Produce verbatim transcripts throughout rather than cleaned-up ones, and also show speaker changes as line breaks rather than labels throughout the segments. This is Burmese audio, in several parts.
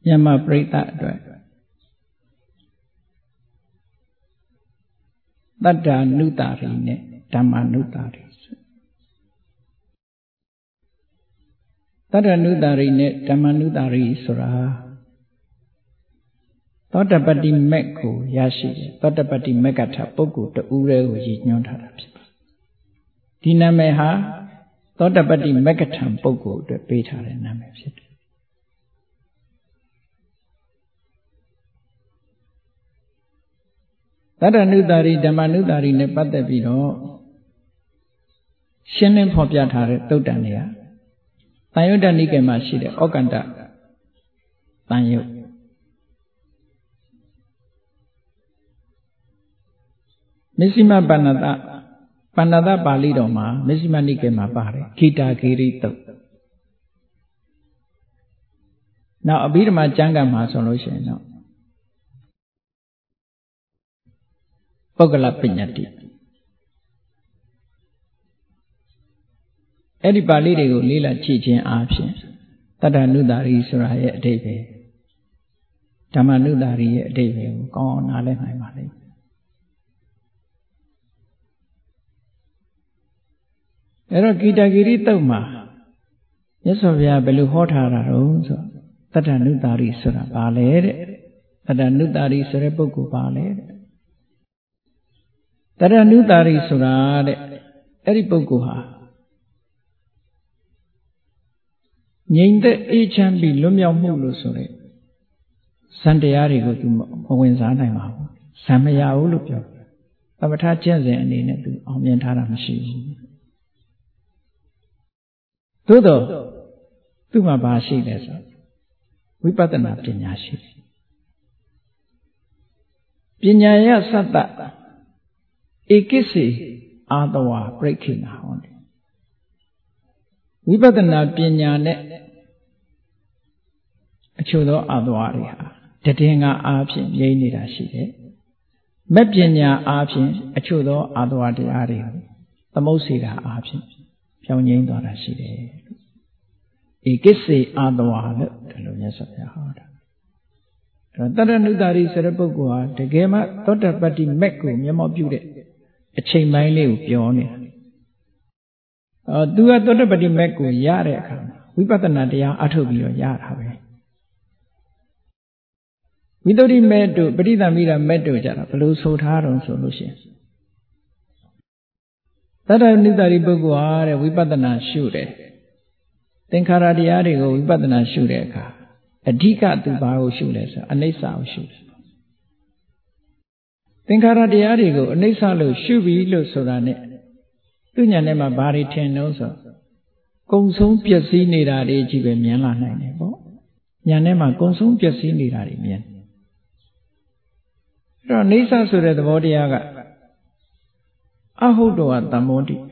မြန်မာပရိသတ်အတွက်တတ္တနုတာရီနဲ့ဓမ္မနုတာရီတတ္တနုတာရီနဲ့ဓမ္မနုတာရီဆိုတာသောတပတ္တိမက်ကိုရရှိတယ်သောတပတ္တိမက်ကထပုဂ္ဂိုလ်တဦးတည်းကိုရည်ညွှန်းထားတာဖြစ်ပါတယ်ဒီနာမည်ဟာသောတပတ္တိမက်ကထပုဂ္ဂိုလ်အတွက်ပေးထားတဲ့နာမည်ဖြစ်တယ်တတ္တနုတာရီဓမ္မနုတာရီနဲ့ပတ်သက်ပြီးတော့ရှင်းလင်းဖော်ပြထားတဲ့သုတ်တန်တွေကတန်ယုတ္တနိကေမှာရှိတဲ့ဩကန္တတန်ယုတ်မစ္စည်းမပဏ္ဏတပဏ္ဏတပါဠိတော်မှာမစ္စည်းမနိကေမှာပါတယ်ခိတာဂေရိသုတ်နောက်အဘိဓမ္မာကျမ်းဂန်မှာဆိုလို့ရှိရင်တော့ပုဂ္ဂလပညတ္တိအဲ့ဒီပါဠိတွေကိုလေ့လာကြည့်ခြင်းအားဖြင့်တတ္တနုတာရီဆိုတာရဲ့အဓိပ္ပာယ်ဓမ္မနုတာရီရဲ့အဓိပ္ပာယ်ကိုကောင်းအောင်နားလည်နိုင်ပါလိမ့်မယ်အဲ့တော့ကိတဂိရိသုတ်မှာမြတ်စွာဘုရားဘယ်လိုဟောထားတာတုံးဆိုတတ္တနုတာရီဆိုတာဘာလဲတဲ့တတ္တနုတာရီဆိုတဲ့ပုဂ္ဂိုလ်ဘာလဲတဲ့တတ္တနုတာရီဆိုတာတဲ့အဲ့ဒီပုဂ္ဂိုလ်ဟာငြိမ်သက်အေးချမ်းပြီးလွတ်မြောက်မှုလို့ဆိုတဲ့ဇန်တရားတွေကိုသူမဝင်စားနိုင်ပါဘူးဇန်မရဘူးလို့ပြောတယ်သမထကျင့်စဉ်အနေနဲ့သူအောင်မြင်ထားတာမရှိဘူးသို့တော့သူ့မှာဘာရှိလဲဆိုဝိပဿနာပညာရှိတယ်ပညာယသတ္တဧကိစေအာတဝါပရိခိဏဟောတယ်ဝိပဿနာပညာနဲ့အချို့သောအာတဝါတွေဟာတည်ငါအားဖြင့်ငြိမ့်နေတာရှိတယ်မက်ပညာအားဖြင့်အချို့သောအာတဝါတရားတွေသမုတ်စေတာအားဖြင့်ပြောင်းငြိမ့်သွားတာရှိတယ်ဧကိစေအာတဝါလို့ဒီလိုမြတ်စွာဘုရားဟောတာအဲ့တော့တတ္တနုတာရီဆိုတဲ့ပုဂ္ဂိုလ်ဟာတကယ်မှသောတပတ္တိမက်ကိုမျက်မှောက်ပြုတဲ့အချိန်ပိုင်းလေးကိုပြောနေတာအော်သူကသောတပတ္တိမက်ကိုရတဲ့အခါဝိပဿနာတရားအထုတ်ပြီးတော့ရတာပဲဝိသုဒ္ဓိမက်တို့ပဋိသမိတာမက်တို့ကြတာဘယ်လိုဆိုထားတော့ဆိုလို့ရှိရင်တတ္တနုတာရီပုဂ္ဂိုလ်ဟာတဲ့ဝိပဿနာရှုတယ်သင်္ခါရတရားတွေကိုဝိပဿနာရှုတဲ့အခါအဓိကသူဘာကိုရှုလဲဆိုအနိစ္စကိုရှုတယ်သင်္ခါရတရားတွေကိုအနိစ္စလို့ရှုပြီးလို့ဆိုတာနဲ့သူဉာဏ်ထဲမှာဘာတွေထင်တော့ဆိုကုံဆုံးပျက်စီးနေတာတွေကြီးပဲမြင်လာနိုင်တယ်ပေါ့ဉာဏ်ထဲမှာကုံဆုံးပျက်စီးနေတာတွေမြင်အဲ့တော့အနိစ္စဆိုတဲ့သဘောတရားကအဟုတ်တော်ကသမ္မောတိ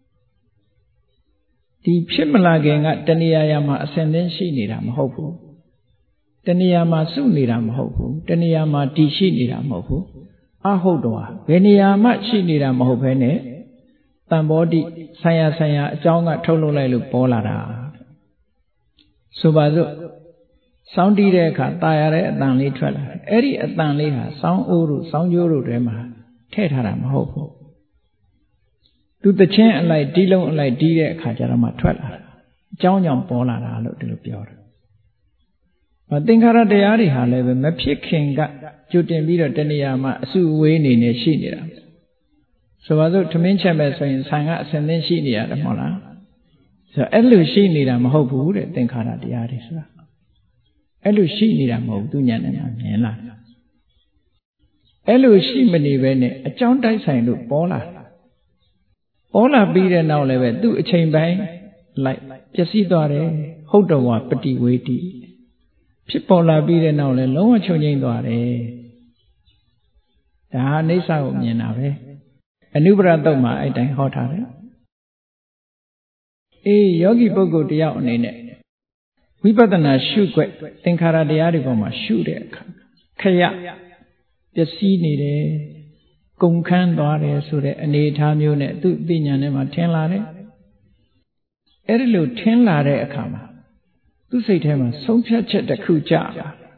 ဒီဖြစ်မလာခင်ကတဏှာယာမှာအစဉ်သင်းရှိနေတာမဟုတ်ဘူးတဏှာမှာစုနေတာမဟုတ်ဘူးတဏှာမှာတည်ရှိနေတာမဟုတ်ဘူးအဟုတ်တော်ဘယ်နေရာမှရှိနေတာမဟုတ်ဘဲနဲ့တမ္ဘောတိဆံရဆံရအကြောင်းကထုတ်လုပ်လိုက်လို့ပေါ်လာတာဆိုပါစို့စောင်းတီးတဲ့အခါตายရတဲ့အတန်လေးထွက်လာတယ်အဲ့ဒီအတန်လေးဟာစောင်းအိုးတို့စောင်းကျိုးတို့ထဲမှာထည့်ထားတာမဟုတ်ဘူးသူတချင်းအလိုက်တီးလုံးအလိုက်တီးတဲ့အခါကျတော့မှထွက်လာတာအကြောင်းကြောင့်ပေါ်လာတာလို့ဒီလိုပြောတယ်သင်္ခါရတရားတွေဟာလည်းပဲမဖြစ်ခင်ကကြိုတင်ပြီးတော့တဏှာမှာအစုအဝေးနေနေရှိနေတာဆိုပါစို့ထမင်းချက်မဲ့ဆိုရင်ဆံကအစဉ်သင်းရှိနေရတယ်မဟုတ်လားဆိုတော့အဲ့လိုရှိနေတာမဟုတ်ဘူးတဲ့သင်္ခါရတရားတွေဆိုတာအဲ့လိုရှိနေတာမဟုတ်သူဉာဏ်နဲ့မှမြင်လာတယ်အဲ့လိုရှိမနေပဲနဲ့အကြောင်းတိုက်ဆိုင်လို့ပေါ်လာပေါ်လာပြီးတဲ့နောက်လည်းပဲသူ့အချိန်ပိုင်းလိုက်ပျက်စီးသွားတယ်ဟုတ်တော်ဝပฏิဝေတိဖြစ်ပေါ်လာပြီးတဲ့နောက်လည်းလုံးဝချုပ်ငြိမ့်သွားတယ်ဒါဟာအိဋ္ဌာကိုမြင်တာပဲအနုပရတုတ်မှာအဲ့တိုင်းဟောထားတယ်အေးယောဂီပုဂ္ဂိုလ်တယောက်အနေနဲ့ဝိပဿနာရှုွက်သင်္ခါရတရားတွေပေါ်မှာရှုတဲ့အခါခရပျက်စီးနေတယ်ကုန်ခန်းသွားတယ်ဆိုတဲ့အနေအထားမျိုးနဲ့သူ့သိဉာဏ်ထဲမှာထင်လာတယ်အဲ့ဒီလိုထင်လာတဲ့အခါမှာသူ့စိတ်ထဲမှာဆုံးဖြတ်ချက်တစ်ခုကြလာတယ်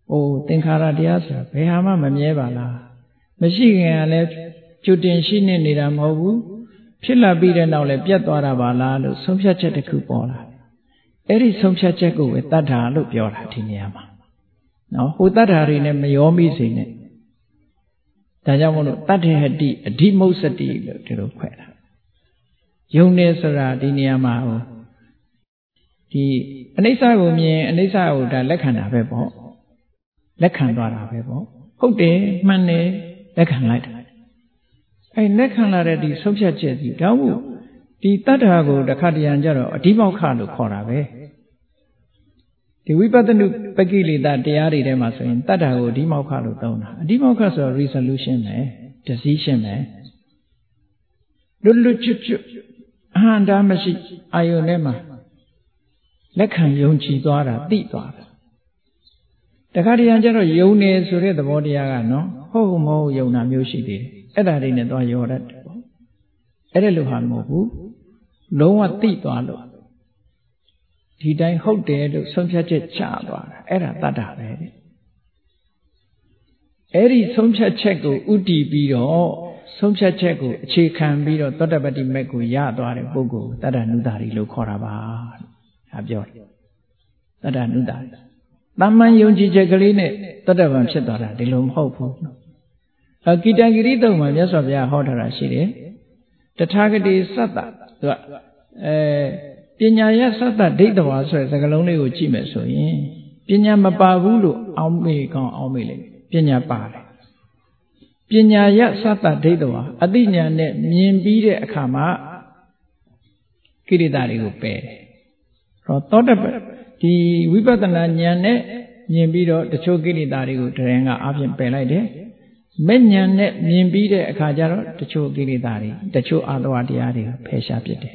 အိုးသင်္ခါရတရားဆိုတာဘယ်ဟာမှမမြဲပါလားမရှိခင်ကလည်းကျွတ်တင်ရှိနေနေတာမဟုတ်ဘူးဖြစ်လာပြီးတဲ့နောက်လည်းပြတ်သွားတာပါလားလို့ဆုံးဖြတ်ချက်တစ်ခုပေါ်လာအဲ့ဒီဆုံးဖြတ်ချက်ကိုပဲတတ္ထာလို့ပြောတာဒီနေရာမှာနော်ဟိုတတ္ထာတွေနဲ့မရောမိစေနဲ့ဒါကြောင့်မို့လို့တတ္ထေဟတိအဓိမုစ္စတိလို့ဒီလိုခွဲတာယုံနေဆိုတာဒီနေရာမှာဟိုဒီအနိစ္စကိုမြင်အနိစ္စကိုဒါလက်ခံတာပဲပေါ့လက်ခံသွားတာပဲပေါ့ဟုတ်တယ်မှန်တယ်လက်ခံလိုက်တာအဲလက်ခံလာတဲ့ဒီဆုံးဖြတ်ချက်ကြီးဒါမို့ဒီတတ္ထာကိုတခါတရံကြတော့အဓိမောက္ခလို့ခေါ်တာပဲဒီဝိပဿနာပကိလေသာတရားတွေထဲမှာဆိုရင်တတ္ထာကိုအဓိမောက္ခလို့သုံးတာအဓိမောက္ခဆိုတော့ resolution ပဲ decision ပဲလွတ်လွတ်ကျွတ်ကျွတ်အဟံတာမရှိအာယုန်ထဲမှာလက်ခံယုံကြည်သွားတာသိသွားတာတခါတရံကျတော့ယုံနေဆိုတဲ့သဘောတရားကနော်ဟုတ်မဟုတ်ယုံတာမျိုးရှိသေးတယ်အဲ့ဒါတွေနဲ့သွားရောတတ်တယ်ပေါ့အဲ့ဒါလိုဟာမဟုတ်ဘူးလုံးဝသိသွားလို့ဒီတိုင်းဟုတ်တယ်လို့ဆုံးဖြတ်ချက်ချသွားတာအဲ့ဒါတတ္တပဲတဲ့အဲ့ဒီဆုံးဖြတ်ချက်ကိုဥတည်ပြီးတော့ဆုံးဖြတ်ချက်ကိုအခြေခံပြီးတော့သောတပတ္တိမက်ကိုရသွားတဲ့ပုဂ္ဂိုလ်တတ္တနုတာရီလို့ခေါ်တာပါဒါပြောတယ်တတ္တနုတာရီသမ္မာယုံကြည်ချက်ကလေးနဲ့တတ္တဗံဖြစ်သွားတာဒီလိုမဟုတ်ဘူးအကိတံဂိရိတုံမှာမြတ်စွာဘုရားဟောထားတာရှိတယ်တထာဂတိသတ္တသူကအဲပညာယသတ္တဒိဋ္ဌဝါဆိုတဲ့စကားလုံးလေးကိုကြည့်မယ်ဆိုရင်ပညာမပါဘူးလို့အောင်းမေကောင်းအောင်းမေလိုက်ပညာပါတယ်ပညာယသတ္တဒိဋ္ဌဝါအသိဉာဏ်နဲ့မြင်ပြီးတဲ့အခါမှာကိရိတာတွေကိုပယ်တယ်ဟောသောတပဒီဝိပဿနာဉာဏ်နဲ့မြင်ပြီးတော့တချို့ကိရိတာတွေကိုတရင်ကအပြင်ပယ်လိုက်တယ်မဲ့ဉာဏ်နဲ့မြင်ပြီးတဲ့အခါကျတော့တချို့ကိရိတာတွေတချို့အာသဝတရားတွေဖယ်ရှားပစ်တယ်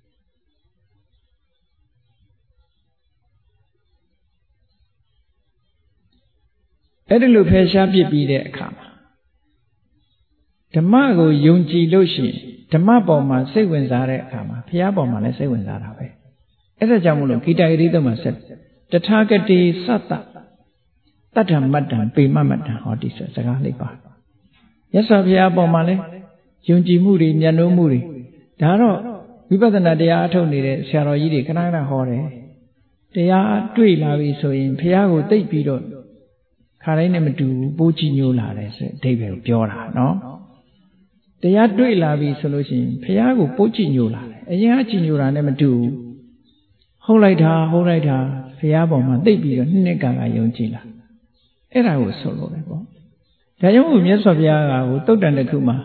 အဲ့ဒီလိုဖယ်ရှားပစ်ပြီးတဲ့အခါမှာဓမ္မကိုယုံကြည်လို့ရှိရင်ဓမ္မပေါ်မှာစိတ်ဝင်စားတဲ့အခါမှာဘုရားပေါ်မှာလည်းစိတ်ဝင်စားတာပဲအဲ့ဒါကြောင့်မို့လို့ဂီတဂရိတုံမှာဆက်တထာဂတိသတ္တတတ္ထမတ္တံပေမမတ္တံဟောဒီဆိုစကားလေးပါမြတ်စွာဘုရားပေါ်မှာလည်းယုံကြည်မှုတွေဉာဏ်တို့မှုတွေဒါတော့ဝိပဿနာတရားအထုတ်နေတဲ့ဆရာတော်ကြီးတွေခဏခဏဟောတယ်တရားတွေ့လာပြီဆိုရင်ဘုရားကိုသိပြီးတော့ခါတိုင်းနဲ့မတူဘူးပိုးကြည်ညိုလာတယ်ဆိုတဲ့အဓိပ္ပာယ်ကိုပြောတာနော်တရားတွေ့လာပြီဆိုလို့ရှိရင်ဘုရားကိုပိုးကြည်ညိုလာတယ်အရင်ကကြည်ညိုတာနဲ့မတူဘူးဟုတ်လိုက်တာဟုတ်လိုက်တာဘုရားပေါ်မှာသိပြီးတော့နှစ်နှစ်ကာကယုံကြည်လာအဲ့ဒါကိုဆိုလို့ပဲပေါ့ဒါကြောင့်မြတ်စွာဘုရားကဟိုတုတ်တန်တစ်ခုမှာ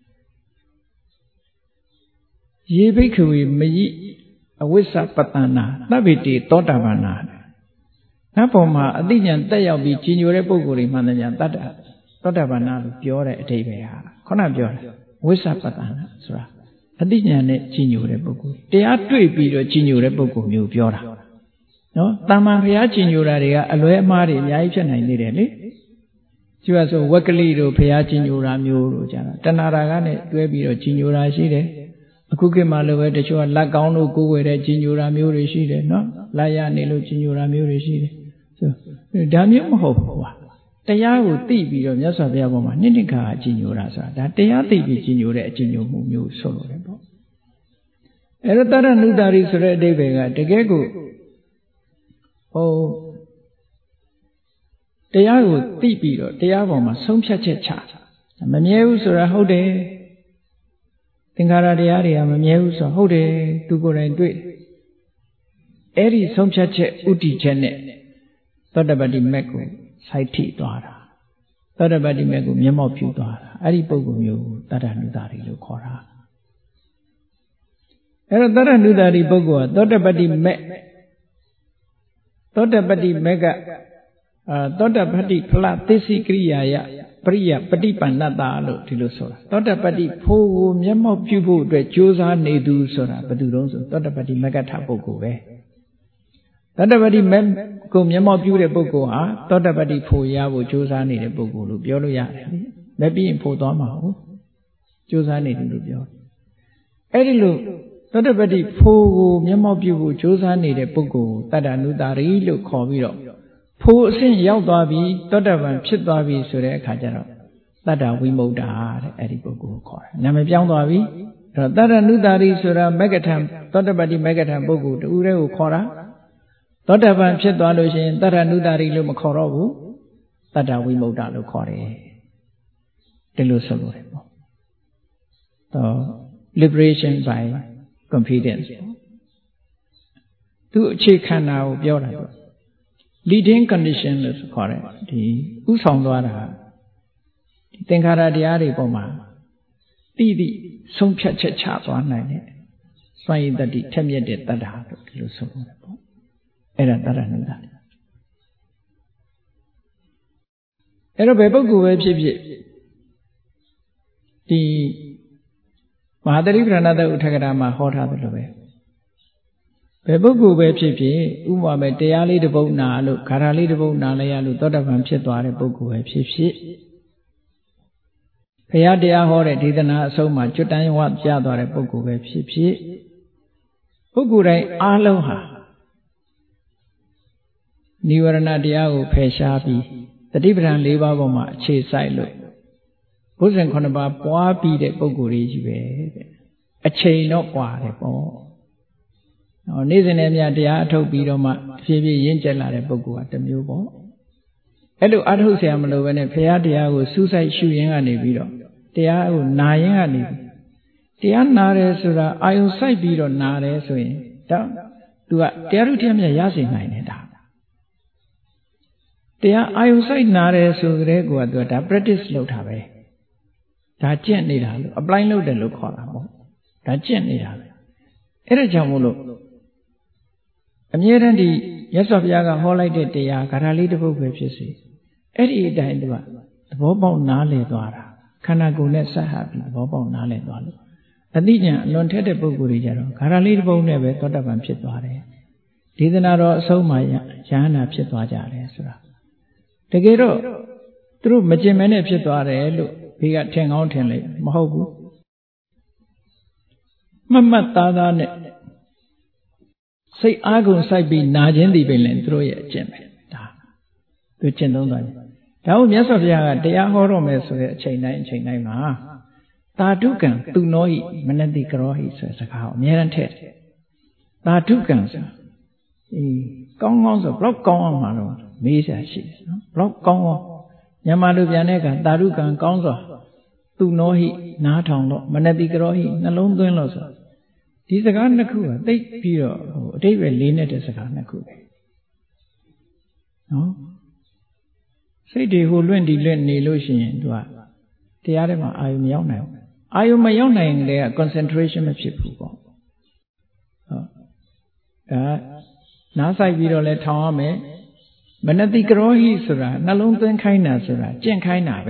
ယေဘိက္ခဝေမယိအဝိစ္စပတ္တနာသဗ္ဗေတိသောတာပန္နာနတ်ပေါ်မှာအသိဉာဏ်တက်ရောက်ပြီးကြီးညိုတဲ့ပုဂ္ဂိုလ်တွေမှန်တယ်ညာတတ္တသောတာပန္နာလို့ပြောတဲ့အဓိပ္ပာယ်ဟာခုနပြောတယ်ဝိစ္စပတ္တနာဆိုတာအသိဉာဏ်နဲ့ကြီးညိုတဲ့ပုဂ္ဂိုလ်တရားတွေ့ပြီးတော့ကြီးညိုတဲ့ပုဂ္ဂိုလ်မျိုးပြောတာနော်တာမန်ဘုရားကြီးညိုတာတွေကအလွဲအမှားတွေအများကြီးဖြစ်နိုင်သေးတယ်လေကျူရဆိုဝက်ကလိတို့ဘုရားကြီးညိုတာမျိုးတို့ကြတာတဏှာရာကနဲ့တွဲပြီးတော့ကြီးညိုတာရှိတယ်အခုခေတ်မှာလည်းပဲတချို့ကလက်ကောင်းလို့ကိုယ်ဝယ်တဲ့ကြီးညိုတာမျိုးတွေရှိတယ်နော်လက်ရနေလို့ကြီးညိုတာမျိုးတွေရှိတယ်ဆိုဒါမျိုးမဟုတ်ဘူးကွာတရားကိုသိပြီးတော့မြတ်စွာဘုရားပေါ်မှာနှစ်နှစ်ခါအကြီးညိုတာဆိုတာဒါတရားသိပြီးကြီးညိုတဲ့အကြီးညိုမှုမျိုးဆိုလို့တယ်ပေါ့အဲ့တော့တရဏုတာရီဆိုတဲ့အဓိပ္ပာယ်ကတကယ်ကိုဟိုတရားကိုသိပြီးတော့တရားပေါ်မှာဆုံးဖြတ်ချက်ချမမြဲဘူးဆိုတာဟုတ်တယ်သင်္ခါရတရားတွေကမမြဲဘူးဆိုဟုတ်တယ်သူကိုယ်တိုင်တွေ့အဲ့ဒီဆုံးဖြတ်ချက်ဥတည်ချက်နဲ့သောတပတ္တိမက်ကိုစိုက်ထိသွားတာသောတပတ္တိမက်ကိုမျက်မှောက်ပြုသွားတာအဲ့ဒီပုဂ္ဂိုလ်မျိုးကိုတတ္တနုတာရီလို့ခေါ်တာအဲ့တော့တတ္တနုတာရီပုဂ္ဂိုလ်ကသောတပတ္တိမက်သောတပတ္တိမက်ကအာသောတပတ္တိဖလသစ္စည်းကရိယာယပရိယပฏิပန္နတာလို့ဒီလိုဆိုတာသောတပတ္တိဖို့ကိုမျက်မှောက်ပြုဖို့အတွက်ကြိုးစားနေသူဆိုတာဘယ်သူတုံးဆိုသောတပတ္တိမက္ကထပုဂ္ဂိုလ်ပဲသောတပတ္တိမက်ကိုမျက်မှောက်ပြုတဲ့ပုဂ္ဂိုလ်ဟာသောတပတ္တိဖို့ရဖို့ကြိုးစားနေတဲ့ပုဂ္ဂိုလ်လို့ပြောလို့ရတယ်လေမပြီးရင်ဖို့သွားမှာဟုတ်ကြိုးစားနေတယ်လို့ပြောအဲ့ဒီလိုသောတပတ္တိဖို့ကိုမျက်မှောက်ပြုဖို့ကြိုးစားနေတဲ့ပုဂ္ဂိုလ်တတ္တနုတာရီလို့ခေါ်ပြီးတော့ဖို့အဆင့်ရောက်သွားပြီသောတပန်ဖြစ်သွားပြီဆိုတဲ့အခါကျတော့တတ္တဝိမု ക്ത တဲ့အဲ့ဒီပုဂ္ဂိုလ်ကိုခေါ်တယ်နာမည်ပြောင်းသွားပြီအဲ့တော့တတ္တနုတာရိဆိုတာမဂ္ဂထံသောတပတ္တိမဂ္ဂထံပုဂ္ဂိုလ်တူတဲ့ကိုခေါ်တာသောတပန်ဖြစ်သွားလို့ရှိရင်တတ္တနုတာရိလို့မခေါ်တော့ဘူးတတ္တဝိမု ക്ത လို့ခေါ်တယ်ဒီလိုဆိုလို့ရတယ်ပေါ့တော့ liberation by confidence သူအခြေခံတာကိုပြောတာပေါ့ leading condition လို့ခေါ်တယ်ဒီဥဆောင်သွားတာဒီသင်္ခါရတရားတွေပေါ်မှာတိတိဆုံးဖြတ်ချက်ချသွားနိုင်တယ်စွမ်းရည်တတိထက်မြက်တဲ့တတ္တဟာလို့ဒီလိုဆိုလို့ပေါ့အဲ့ဒါတတ္တနုတာအဲ့တော့ဘယ်ပုဂ္ဂိုလ်ပဲဖြစ်ဖြစ်ဒီမဟာသတိပ္ပဏတဥထကရာမှာဟောထားသလိုပဲဘယ်ပုဂ္ဂိုလ်ပဲဖြစ်ဖြစ်ဥပမာပဲတရားလေးတစ်ပုဒ်နာလို့ဂါထာလေးတစ်ပုဒ်နာလိုက်ရလို့သောတပန်ဖြစ်သွားတဲ့ပုဂ္ဂိုလ်ပဲဖြစ်ဖြစ်ဘုရားတရားဟောတဲ့ဒေသနာအဆုံးမှာကျွတ်တန်းဝပြသွားတဲ့ပုဂ္ဂိုလ်ပဲဖြစ်ဖြစ်ပုဂ္ဂိုလ်တိုင်းအားလုံးဟာနိဝရဏတရားကိုဖယ်ရှားပြီးတတိပဌာန်၄ပါးပေါ်မှာအခြေစိုက်လို့ဘုဇင်ခုနှစ်ပါးပွားပြီးတဲ့ပုဂ္ဂိုလ်တွေကြီးပဲတဲ့အချိန်တော့ပွားတယ်ပေါ့ဟောနေ့စဉ်နဲ့မြတ်တရားအထုတ်ပြီးတော့မှဖြည်းဖြည်းရင့်ကျက်လာတဲ့ပုဂ္ဂိုလ်ကတစ်မျိုးပေါ့အဲ့လိုအထုတ်เสียမလို့ပဲနဲ့ဘုရားတရားကိုစူးစိုက်ရှုရင်းကနေပြီးတော့တရားကိုနာရင်းကနေပြီးတရားနာတယ်ဆိုတာအာယုံစိုက်ပြီးတော့နာတယ်ဆိုရင်တော့သူကတရားဥတရားမြတ်ရစေနိုင်တယ်ဒါတရားအာယုံစိုက်နာတယ်ဆိုကြတဲ့ကောသူကဒါ practice လုပ်တာပဲဒါကျင့်နေတာလို့ apply လုပ်တယ်လို့ခေါ်တာပေါ့ဒါကျင့်နေတာပဲအဲ့ဒါကြောင့်မို့လို့အမြဲတမ်းဒီမြတ်စွာဘုရားကဟောလိုက်တဲ့တရားဂါထာလေးတစ်ပုဒ်ပဲဖြစ်စေအဲ့ဒီအတိုင်းသူကသဘောပေါက်နားလည်သွားတာခန္ဓာကိုယ်နဲ့ဆက်ဟပ်ပြီးသဘောပေါက်နားလည်သွားလို့အသိဉာဏ်အလွန်ထက်တဲ့ပုဂ္ဂိုလ်တွေကြတော့ဂါထာလေးတစ်ပုဒ်နဲ့ပဲသောတပန်ဖြစ်သွားတယ်ဒေသနာတော်အဆုံးမှာယဟန္တာဖြစ်သွားကြတယ်ဆိုတာတကယ်တော့သူတို့မကျင်မဲနဲ့ဖြစ်သွားတယ်လို့ဘေးကထင်ကောင်းထင်လိုက်မဟုတ်ဘူးမမတ်သားသားနဲ့စိတ်အားကုန်စိုက်ပြီးနာခြင်းဒီပင်လည်းသူတို့ရဲ့အကျင့်ပဲဒါသူကျင့်သုံးသွားတယ်ဒါဟုတ်မြတ်စွာဘုရားကတရားဟောတော်မယ်ဆိုတဲ့အချိန်တိုင်းအချိန်တိုင်းမှာသာဓုကံသူနောဟိမနတိကရောဟိဆိုတဲ့စကားကိုအများအားထည့်တယ်သာဓုကံဆိုအေးကောင်းကောင်းဆိုဘလောက်ကောင်းအောင်မှာတော့မေးစရာရှိတယ်နော်ဘလောက်ကောင်းအောင်မြန်မာလူပြန်တဲ့အခါသာဓုကံကောင်းစွာသူနောဟိနားထောင်တော့မနတိကရောဟိနှလုံးသွင်းလို့ဆိုဒီစကားနှစ်ခုကသိပြီးတော့ဟိုအတိတ်ပဲလေးနေတဲ့စကားနှစ်ခုပဲနော်စိတ်တွေဟိုလွင့်ဒီလွင့်နေလို့ရှိရင်သူကတရားထဲမှာအာယုံမရောက်နိုင်ဘူးအာယုံမရောက်နိုင်တဲ့က concentration မဖြစ်ဘူးပေါ့ဟုတ်ဒါနားဆိုင်ပြီးတော့လဲထောင်ရမယ်မနတိကရောဟိဆိုတာနှလုံးသွင်းခိုင်းတာဆိုတာကျင့်ခိုင်းတာပဲ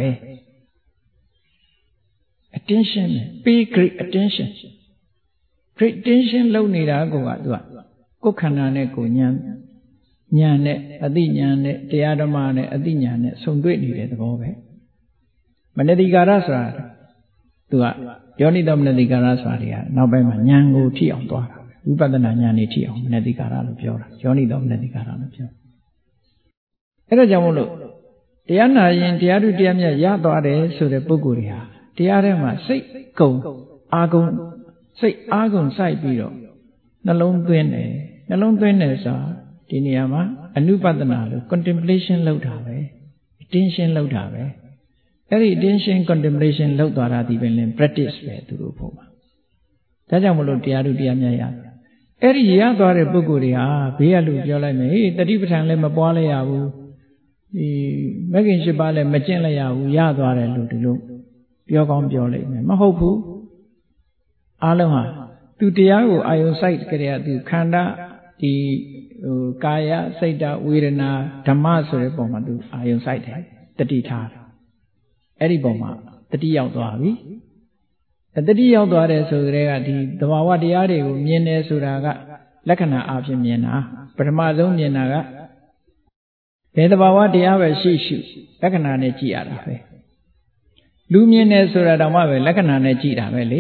attention pay great attention great attention လုပ်နေတာကသူကကိုယ်ခန္ဓာနဲ့ကိုယ်ဉာဏ်ဉာဏ်နဲ့အသိဉာဏ်နဲ့တရားဓမ္မနဲ့အသိဉာဏ်နဲ့ဆုံတွေ့နေတဲ့သဘောပဲမနတိကာရဆိုတာသူကယောနိတော်မနတိကာရဆိုတာတွေကနောက်ပိုင်းမှာဉာဏ်ကိုထိအောင်သွားတာဝိပဿနာဉာဏ်นี่ထိအောင်မနတိကာရလို့ပြောတာယောနိတော်မနတိကာရလို့ပြောအဲ့ဒါကြောင့်မို့လို့တရားနာရင်တရားဓုတရားမြတ်ရသွားတယ်ဆိုတဲ့ပုဂ္ဂိုလ်တွေဟာတရားထဲမှာစိတ်ကုံအာကုံစိတ်အားကုန်စိုက်ပြီးတော့နှလုံးသွင်းတယ်နှလုံးသွင်းတယ်ဆိုတာဒီနေရာမှာအနုပဒနာလို့ contemplation လုပ်တာပဲ attention လုပ်တာပဲအဲ့ဒီ attention contemplation လုပ်သွားတာဒီပင်လင် practice ပဲသူတို့ဖို့မှာဒါကြောင့်မလို့တရားဓုတရားမြတ်ရတယ်အဲ့ဒီရသွားတဲ့ပုဂ္ဂိုလ်တွေဟာဘေးကလူပြောလိုက်မယ်ဟေးတတိပဋ္ဌာန်လည်းမပွားလိုက်ရဘူးဒီမဂ္ဂင်၈ပါးလည်းမကျင့်လိုက်ရဘူးရသွားတယ်လို့ဒီလိုပြောကောင်းပြောလိုက်မယ်မဟုတ်ဘူးအားလုံးဟာသူတရားကိုအာယုံစိုက်ကြတဲ့သူခန္ဓာဒီဟိုကာယစိတ်ဓာတ်ဝေဒနာဓမ္မဆိုတဲ့ပုံမှာသူအာယုံစိုက်တယ်တတိထားအဲ့ဒီပုံမှာတတိရောက်သွားပြီတတိရောက်သွားတယ်ဆိုတဲ့ကဒီသဘာဝတရားတွေကိုမြင်တယ်ဆိုတာကလက္ခဏာအဖြစ်မြင်တာပထမဆုံးမြင်တာကဘယ်သဘာဝတရားပဲရှိရှိလက္ခဏာနဲ့ကြည့်ရတာပဲလူမြင်တယ်ဆိုတာတောင်မှပဲလက္ခဏာနဲ့ကြည့်တာပဲလေ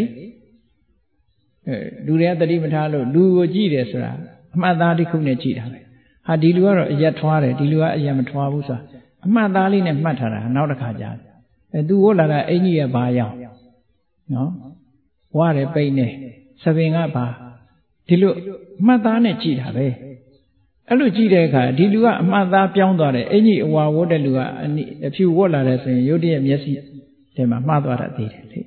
အဲလူတွေကတတိမထားလို့လူကိုကြည့်တယ်ဆိုတာအမှတ်သားတစ်ခုနဲ့ကြည့်တာပဲဟာဒီလူကတော့အရက်ထွားတယ်ဒီလူကအရက်မထွားဘူးဆိုတာအမှတ်သားလေးနဲ့မှတ်ထားတာနောက်တစ်ခါကြာအဲသူဝတ်လာတာအင်ကြီးရဲ့ဘာရောက်နော်ဝါတယ်ပိတ်နေသပင်ကဘာဒီလိုအမှတ်သားနဲ့ကြည့်တာပဲအဲ့လိုကြည့်တဲ့အခါဒီလူကအမှတ်သားပြောင်းသွားတယ်အင်ကြီးအဝါဝတ်တဲ့လူကအဖြူဝတ်လာတယ်ဆိုရင်ရုပ်တရက်မျက်စိထဲမှာမှားသွားတာသိတယ်လေ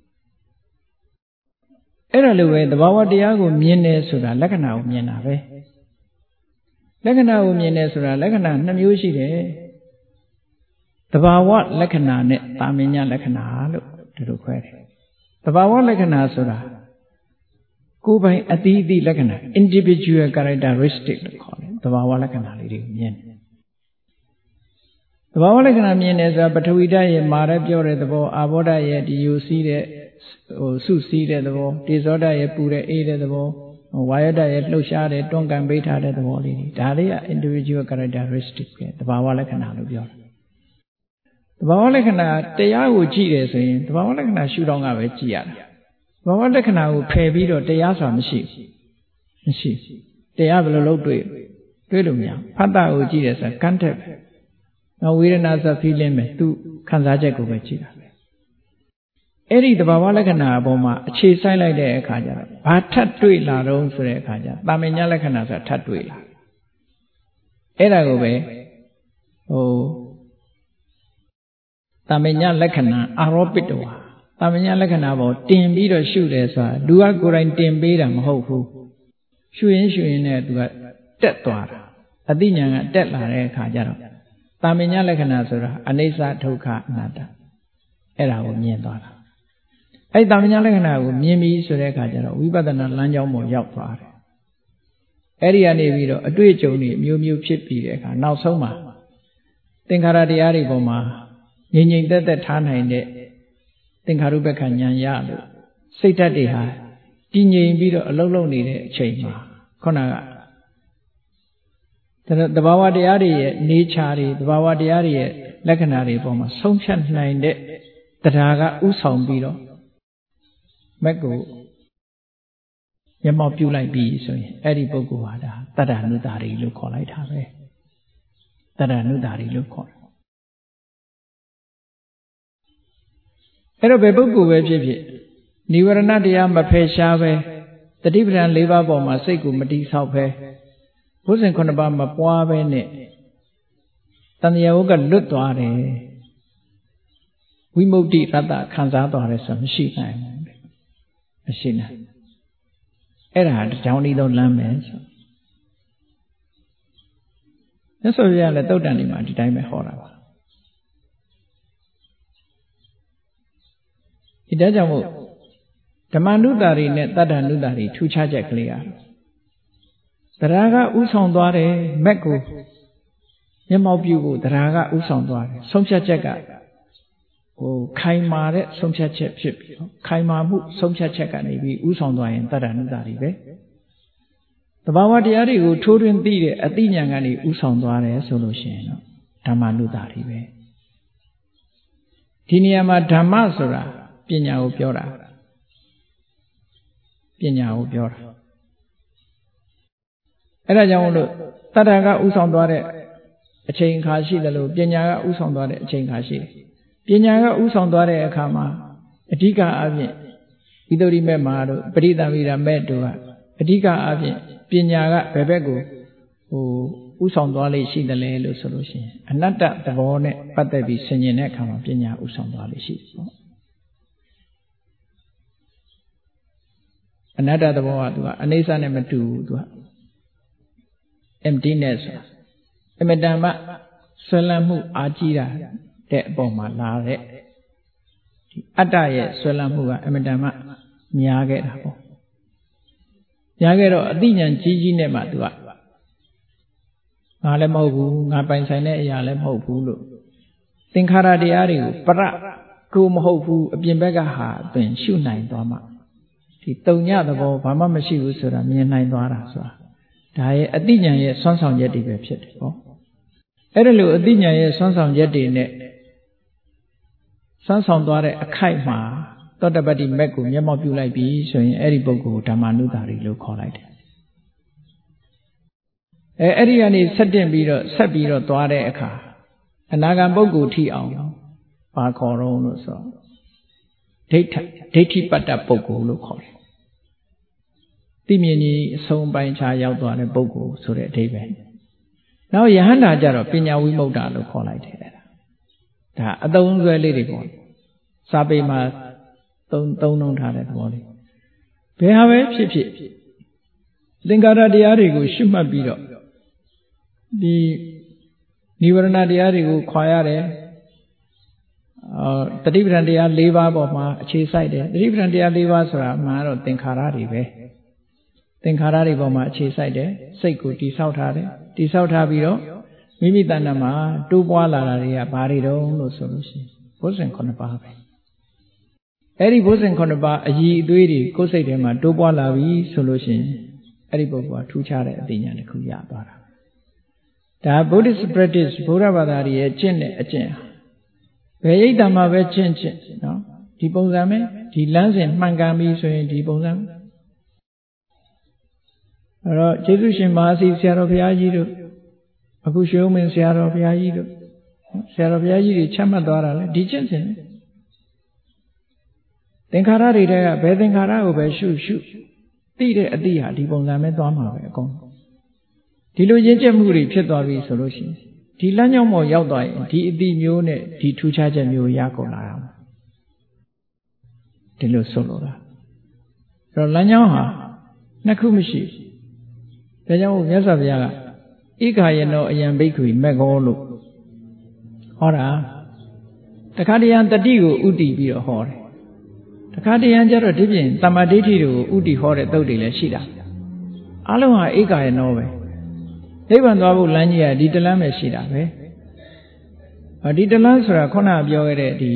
အဲ့ဒါလိုပဲသဘာဝတရားကိုမြင်တယ်ဆိုတာလက္ခဏာကိုမြင်တာပဲလက္ခဏာကိုမြင်တယ်ဆိုတာလက္ခဏာနှစ်မျိုးရှိတယ်သဘာဝလက္ခဏာနဲ့တာမညလက္ခဏာလို့ဒီလိုခွဲတယ်သဘာဝလက္ခဏာဆိုတာကိုယ်ပိုင်အသီးအသီးလက္ခဏာ individual characteristic လို့ခေါ်တယ်သဘာဝလက္ခဏာလေးတွေကိုမြင်တယ်သဘာဝလက္ခဏာမြင်တယ်ဆိုတာပထဝီဓာတ်ရဲ့မာရပြောတဲ့သဘောအာဘောဓာတ်ရဲ့ဒီယူစီးတဲ့ဟိုစုစည်းတဲ့သဘောတေဇောဓာတ်ရဲ့ပူတဲ့အေးတဲ့သဘောဝါယဓာတ်ရဲ့လှုပ်ရှားတဲ့တွန်းကန်ပေးထားတဲ့သဘောလေးတွေဒါတွေက individual characteristic ပဲသဘာဝလက္ခဏာလို့ပြောတယ်သဘာဝလက္ခဏာတရားကိုကြည့်တယ်ဆိုရင်သဘာဝလက္ခဏာရှုထောင့်ကပဲကြည့်ရတာသဘာဝလက္ခဏာကိုဖယ်ပြီးတော့တရားဆိုတာမရှိဘူးမရှိတရားဘယ်လိုလုပ်တွေ့တွေ့လို့မရဖတ်တာကိုကြည့်တယ်ဆိုတာ content ပဲနော်ဝေဒနာဆို feeling ပဲသူခံစားချက်ကိုပဲကြည့်တာပဲအဲ့ဒီသဘာဝလက္ခဏာအပေါ်မှာအခြေဆိုင်လိုက်တဲ့အခါကျတော့ဘာထပ်တွေ့လာတော့ဆိုတဲ့အခါကျတာမညလက္ခဏာဆိုတာထပ်တွေ့လာအဲ့ဒါကိုပဲဟိုတာမညလက္ခဏာအာရောပိတဝါတာမညလက္ခဏာပေါ်တင်ပြီးတော့ရှုတယ်ဆိုတာလူကကိုယ်တိုင်တင်ပေးတာမဟုတ်ဘူးရှုရင်ရှုရင်နဲ့သူကတက်သွားတာအသိဉာဏ်ကတက်လာတဲ့အခါကျတော့တာမညလက္ခဏာဆိုတာအနိစ္စဒုက္ခအနတ္တအဲ့ဒါကိုမြင်သွားတာအဲ့တာမညလက္ခဏာကိုမြင်ပြီးဆိုတဲ့အခါကျတော့ဝိပဿနာလမ်းကြောင်းပေါ်ရောက်သွားတယ်အဲ့ဒီကနေပြီးတော့အတွေ့အကြုံတွေအမျိုးမျိုးဖြစ်ပြီးတဲ့အခါနောက်ဆုံးမှာသင်္ခါရတရားတွေပေါ်မှာငြိမ်ငြိမ်သက်သက်ထားနိုင်တဲ့သင်္ခါရုပ္ပခဉာဏ်ရလို့စိတ်ဓာတ်တွေဟာတည်ငြိမ်ပြီးတော့အလုံးလုံးနေတဲ့အချိန်မှာခုနကသဘာဝတရားတွေရဲ့နေချာတွေသဘာဝတရားတွေရဲ့လက္ခဏာတွေပေါ်မှာဆုံးဖြတ်နိုင်တဲ့တရားကဥဆောင်ပြီးတော့မက်ကိုမျက်မှောက်ပြုလိုက်ပြီဆိုရင်အဲ့ဒီပုဂ္ဂိုလ်ဟာဒါတတ္တနုတာရီလို့ခေါ်လိုက်တာပဲတတ္တနုတာရီလို့ခေါ်တယ်အဲ့တော့ဘယ်ပုဂ္ဂိုလ်ပဲဖြစ်ဖြစ်និဝရဏတရားမဖယ်ရှားပဲတတိပဌာန်၄ပါးပေါ်မှာစိတ်ကိုမတိဆောက်ပဲဘုဇင်ခုနှစ်ပါးမပွားပဲနဲ့တဏှာဝကလွတ်သွားတယ်ဝိမု ക്തി ရတ္တခံစားသွားတယ်ဆိုမရှိနိုင်ဘူးမရှိနိုင်အဲ့ဒါတကြောင်ဤသောလမ်းပဲဆိုမြတ်စွာဘုရားလည်းသုတ်တန်ဒီမှာဒီတိုင်းပဲဟောတာပါဒီတကြောင့်မို့ဓမ္မနုတာရီနဲ့တတ္တနုတာရီထူခြားချက်ကလေးအားတရားကဥဆောင်သွားတယ်မက်ကိုမျက်မှောက်ပြုဖို့တရားကဥဆောင်သွားတယ်ဆုံးဖြတ်ချက်ကဟိုခိုင်မာတဲ့ဆုံးဖြတ်ချက်ဖြစ်ပြီးခိုင်မာမှုဆုံးဖြတ်ချက်ကနေပြီးဥဆောင်သွားရင်တတ္တနုတာရီပဲသဘာဝတရားတွေကိုထိုးထွင်းသိတဲ့အသိဉာဏ်ကနေဥဆောင်သွားတယ်ဆိုလို့ရှိရင်တော့ဓမ္မနုတာရီပဲဒီနေရာမှာဓမ္မဆိုတာပညာကိုပြောတာပညာကိုပြောတာအဲ့ဒါကြောင့်လို့တတ္တကဥဆောင်သွားတဲ့အချိန်အခါရှိတယ်လို့ပညာကဥဆောင်သွားတဲ့အချိန်အခါရှိတယ်ပညာကဥဆောင်သွားတဲ့အခါမှာအဓိကအပြင်ဝိသုဒ္ဓိမေမှာတို့ပရိသမိရာမဲ့တို့ကအဓိကအပြင်ပညာကဘယ်ဘက်ကိုဟိုဥဆောင်သွားလိမ့်ရှိတယ်လေလို့ဆိုလို့ရှိရင်အနတ္တသဘောနဲ့ပတ်သက်ပြီးဆင်ခြင်တဲ့အခါမှာပညာဥဆောင်သွားလိမ့်ရှိတယ်ပေါ့အနတ္တသဘောကသူကအနိစ္စနဲ့မတူဘူးသူက emptiness အမတန်မှဆွဲလန်းမှုအာကြီးတာတဲ့အပေါ်မှာလာတဲ့ဒီအတ္တရဲ့ဆွဲလန်းမှုကအမတန်မှများခဲ့တာပေါ့များခဲ့တော့အသိဉာဏ်ကြီးကြီးနဲ့မှသူကငါလည်းမဟုတ်ဘူးငါပိုင်ဆိုင်တဲ့အရာလည်းမဟုတ်ဘူးလို့သင်္ခါရတရားတွေကိုပရကိုမဟုတ်ဘူးအပြင်ဘက်ကဟာအတွင်ရှုနိုင်သွားမှဒီတုံညသဘောဘာမှမရှိဘူးဆိုတာမြင်နိုင်သွားတာဆိုတာဒါရဲ့အသိဉာဏ်ရဲ့ဆွမ်းဆောင်ချက်တွေပဲဖြစ်တယ်ပေါ့အဲ့ဒါလို့အသိဉာဏ်ရဲ့ဆွမ်းဆောင်ချက်တွေနဲ့ဆွမ်းဆောင်သွားတဲ့အခိုက်မှာသောတပတ္တိမက်ကိုမျက်မှောက်ပြုလိုက်ပြီဆိုရင်အဲ့ဒီပုဂ္ဂိုလ်ဓမ္မနုတာရီလို့ခေါ်လိုက်တယ်အဲအဲ့ဒီကနေဆက်တင်ပြီးတော့ဆက်ပြီးတော့သွားတဲ့အခါအနာဂံပုဂ္ဂိုလ်ထိအောင်ဘာခေါ်တော့လို့ဆိုဒိဋ္ဌဒိဋ္ဌိပတ္တပုဂ္ဂိုလ်လို့ခေါ်တယ်သိမြင်ကြီးအဆုံးပိုင်းခြားရောက်သွားတဲ့ပုဂ္ဂိုလ်ဆိုတဲ့အဓိပ္ပာယ်နောက်ယဟန္တာကြတော့ပညာဝိမု ക്ത လို့ခေါ်လိုက်တယ်ဒါအသုံးဆွဲလေးတွေပေါ့စာပေမှာသုံးသုံးနှုန်းထားတဲ့သဘောလေးဘယ်ဟာပဲဖြစ်ဖြစ်သင်္ကာရတရားတွေကိုရှုမှတ်ပြီးတော့ဒီနိဝရဏတရားတွေကိုခွာရတယ်အာတတိပဌာန်တရား၄ပါးပေါ်မှာအခြေစိုက်တယ်တတိပဌာန်တရား၄ပါးဆိုတာမှတော့သင်္ခါရတွေပဲသင်္ခါရတွေပေါ်မှာအခြေစိုက်တယ်စိတ်ကိုတိဆောက်ထားတယ်တိဆောက်ထားပြီးတော့မိမိတဏ္ဍာမှာတိုးပွားလာတာတွေကဘာတွေတုံးလို့ဆိုလို့ရှိရင်ဘုဇဉ်ခုနှစ်ပါးပဲအဲ့ဒီဘုဇဉ်ခုနှစ်ပါးအည်အသွေးတွေကိုယ်စိတ်ထဲမှာတိုးပွားလာပြီဆိုလို့ရှိရင်အဲ့ဒီပုဂ္ဂိုလ်ကထူးခြားတဲ့အသိဉာဏ်တစ်ခုရသွားတာဒါ Buddhist practice ဘုရားဘာသာရဲ့ကျင့်တဲ့အကျင့်ဘယ်ရိပ်တံမှာပဲကျင့်ကျင့်နော်ဒီပုံစံပဲဒီလမ်းစဉ်မှန်ကန်ပြီဆိုရင်ဒီပုံစံအဲ့တော့ကျေးဇူးရှင်မဟာစီဆရာတော်ဘုရားကြီးတို့အခုရွှေဦးမင်းဆရာတော်ဘုရားကြီးတို့ဆရာတော်ဘုရားကြီးတွေချမှတ်သွားတာလေဒီကျင့်စဉ်လေသင်္ခါရတွေတဲကဘယ်သင်္ခါရကိုပဲရှုရှုသိတဲ့အသိဟာဒီပုံစံပဲသွားမှာပဲအကုန်ဒီလိုရင့်ကျက်မှုတွေဖြစ်သွားပြီဆိုလို့ရှိရင်ဒီလမ်းကြောင်းပေါ်ရောက်သွားရင်ဒီအသိမျိုးနဲ့ဒီထူးခြားချက်မျိုးရကုန်လာတာဒီလိုဆိုလိုတာအဲ့တော့လမ်းကြောင်းဟာနှစ်ခုမရှိဒါကြောင့်မြတ်စွာဘုရားကဣခာယနောအယံဘိက္ခွေမက်ကောလို့ဟောတာတခါတရံတတိကိုဥတည်ပြီးတော့ဟောတယ်တခါတရံကျတော့ဒီပြင်တမ္မာဒိဋ္ဌိတွေကိုဥတည်ဟောတဲ့သုတ်တွေလည်းရှိတာအလုံးဟာဣခာယနောပဲနိဗ္ဗာန်သွားဖို့လမ်းကြီးကဒီတလမ်းပဲရှိတာပဲဒီတလမ်းဆိုတာခုနကပြောခဲ့တဲ့ဒီ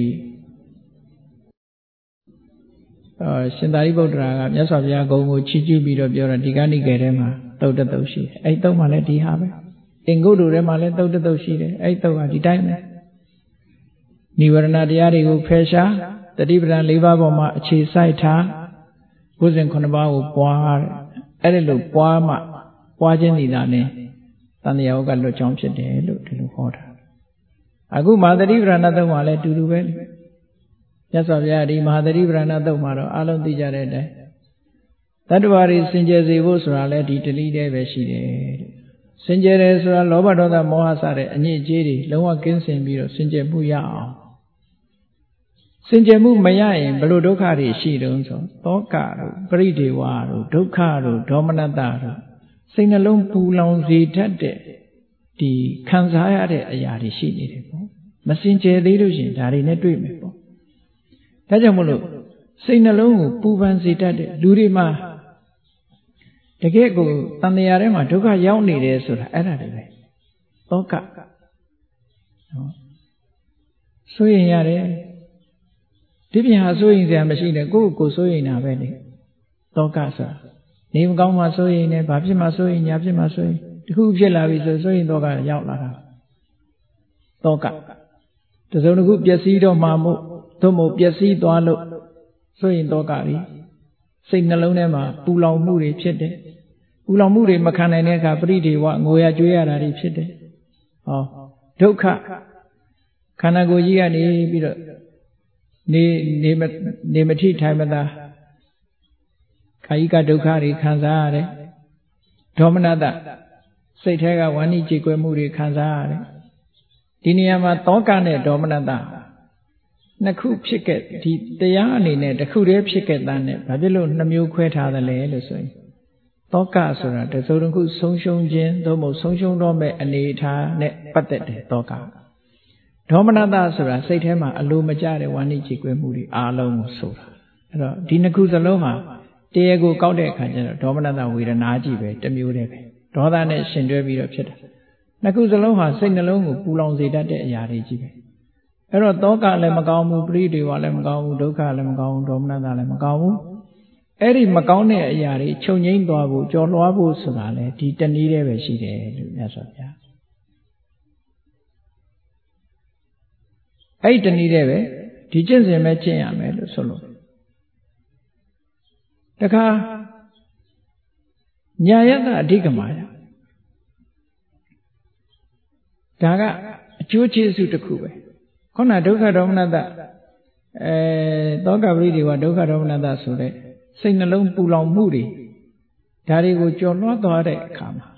အာရှင်သာရိပုတ္တရာကမြတ်စွာဘုရားဂုဏ်ကိုချီးကျူးပြီးတော့ပြောတာဒီကနိကေထဲမှာသုတ်တသုတ်ရှိတယ်အဲ့သုတ်မှာလည်းဒီဟာပဲအင်္ဂုတ္တထဲမှာလည်းသုတ်တသုတ်ရှိတယ်အဲ့သုတ်ကဒီတိုင်းပဲနိဝရဏတရားတွေကိုဖယ်ရှားတတိပဌာန်၄ပါးပေါ်မှာအခြေစိုက်ထားဘုဇင်ခုနှစ်ပါးကိုပွားအဲ့ဒီလိုပွားမှပွားခြင်းဤသာနဲ့တန်တရားကလွတ်ချောင်းဖြစ်တယ်လို့ဒီလိုဟောတာအခုမဟာသတိပဌာန်သုတ်မှာလည်းတူတူပဲမြတ်စွာဘုရားဒီမဟာသတိပဌာန်သုတ်မှာတော့အလုံးသိကြတဲ့အတိုင်းတတ္တဝါတွေစင်ကြယ်စေဖို့ဆိုတာလည်းဒီတတိတည်းပဲရှိတယ်တဲ့စင်ကြယ်တယ်ဆိုတာလောဘဒေါသမောဟစတဲ့အညစ်အကြေးတွေလုံးဝကင်းစင်ပြီးတော့စင်ကြယ်မှုရအောင်စင်ကြယ်မှုမရရင်ဘလို့ဒုက္ခတွေရှိတုံးဆိုသောကတို့ပရိဒေဝတို့ဒုက္ခတို့ဒေါမနတတို့စိတ်နှလုံးပူလောင်စေတတ်တဲ့ဒီခံစားရတဲ့အရာတွေရှိနေတယ်ပေါ့မစင်ကြယ်သေးလို့ရှိရင်ဒါတွေနဲ့တွေ့မယ်ပေါ့ဒါကြောင့်မလို့စိတ်နှလုံးကိုပူပန်စေတတ်တဲ့လူတွေမှာတကယ်ကိုတန်တရားထဲမှာဒုက္ခရောက်နေတယ်ဆိုတာအဲ့ဒါတွေပဲသောကနော်ဆိုရင်ရတယ်ဒီပြင်ဟာဆိုရင်စရာမရှိနဲ့ကိုယ့်ကိုယ်ဆိုရင်တာပဲလေသောကဆိုတာနေမကောင်းမှဆိုရင်လည်းဘာဖြစ်မှဆိုရင်ညာဖြစ်မှဆိုရင်တခုဖြစ်လာပြီဆိုဆိုရင်သောကရောက်လာတာသောကတစုံတစ်ခုပျက်စီးတော့မှမို့သို့မဟုတ်ပျက်စီးသွားလို့ဆိုရင်သောကကြီးစိတ်နှလုံးထဲမှာပူလောင်မှုတွေဖြစ်တယ်ပူလောင်မှုတွေမခံနိုင်တဲ့အခါပရိဒေဝငိုရကြွေးရတာတွေဖြစ်တယ်ဟောဒုက္ခခန္ဓာကိုယ်ကြီးကနေပြီးတော့နေနေနေမထိထိုင်မသာကာယကဒုက္ခတွေခံစားရတယ်ဒေါမနတစိတ်ထဲကဝမ်းနည်းကြေကွဲမှုတွေခံစားရတယ်ဒီနေရာမှာသောကနဲ့ဒေါမနတနှစ်ခုဖြစ်ခဲ့ဒီတရားအနေနဲ့တစ်ခုတည်းဖြစ်ခဲ့တဲ့နဲ့ဘာဖြစ်လို့နှမျိုးခွဲထားသလဲလို့ဆိုရင်သောကဆိုတာတစုံတစ်ခုဆုံးရှုံးခြင်းသို့မဟုတ်ဆုံးရှုံးတော့မဲ့အနေအထားနဲ့ပတ်သက်တယ်သောကဒေါမနတဆိုတာစိတ်ထဲမှာအလိုမကျတဲ့ဝမ်းနည်းကြေကွဲမှုတွေအားလုံးကိုဆိုတာအဲ့တော့ဒီနှစ်ခုစလုံးဟာတရားကိုကောက်တဲ့အခါကျတော့ဒေါမနတဝေဒနာကြီးပဲတစ်မျိုးတည်းပဲဒေါသနဲ့ရှင်တွဲပြီးတော့ဖြစ်တာနှစ်ခုစလုံးဟာစိတ်နှလုံးကိုပူလောင်စေတတ်တဲ့အရာတွေကြီးပဲအဲ့တော့သောကလည်းမကောင်းဘူးပရိဒေဝလည်းမကောင်းဘူးဒုက္ခလည်းမကောင်းဘူးဒေါမနတလည်းမကောင်းဘူးအဲ့ဒီမကောင်းတဲ့အရာတွေချုပ်ငြိမ်းသွားဖို့ကြော်လွှားဖို့ဆိုတာလေဒီတနည်းတည်းပဲရှိတယ်လို့မြတ်စွာဘုရားအဲ့ဒီတနည်းတည်းပဲဒီကျင့်စဉ်ပဲကျင့်ရမယ်လို့ဆိုလို့တခါညာယတအဓိကမာယဒါကအကျိုးကျေးဇူးတစ်ခုပဲခုနဒုက္ခဒေါမနတအဲသောကပရိဒီဝဒုက္ခဒေါမနတဆိုတဲ့စိတ်နှလုံးပူလောင်မှုတွေဒါတွေကိုကျော်လွှားသွားတဲ့အခါမှာ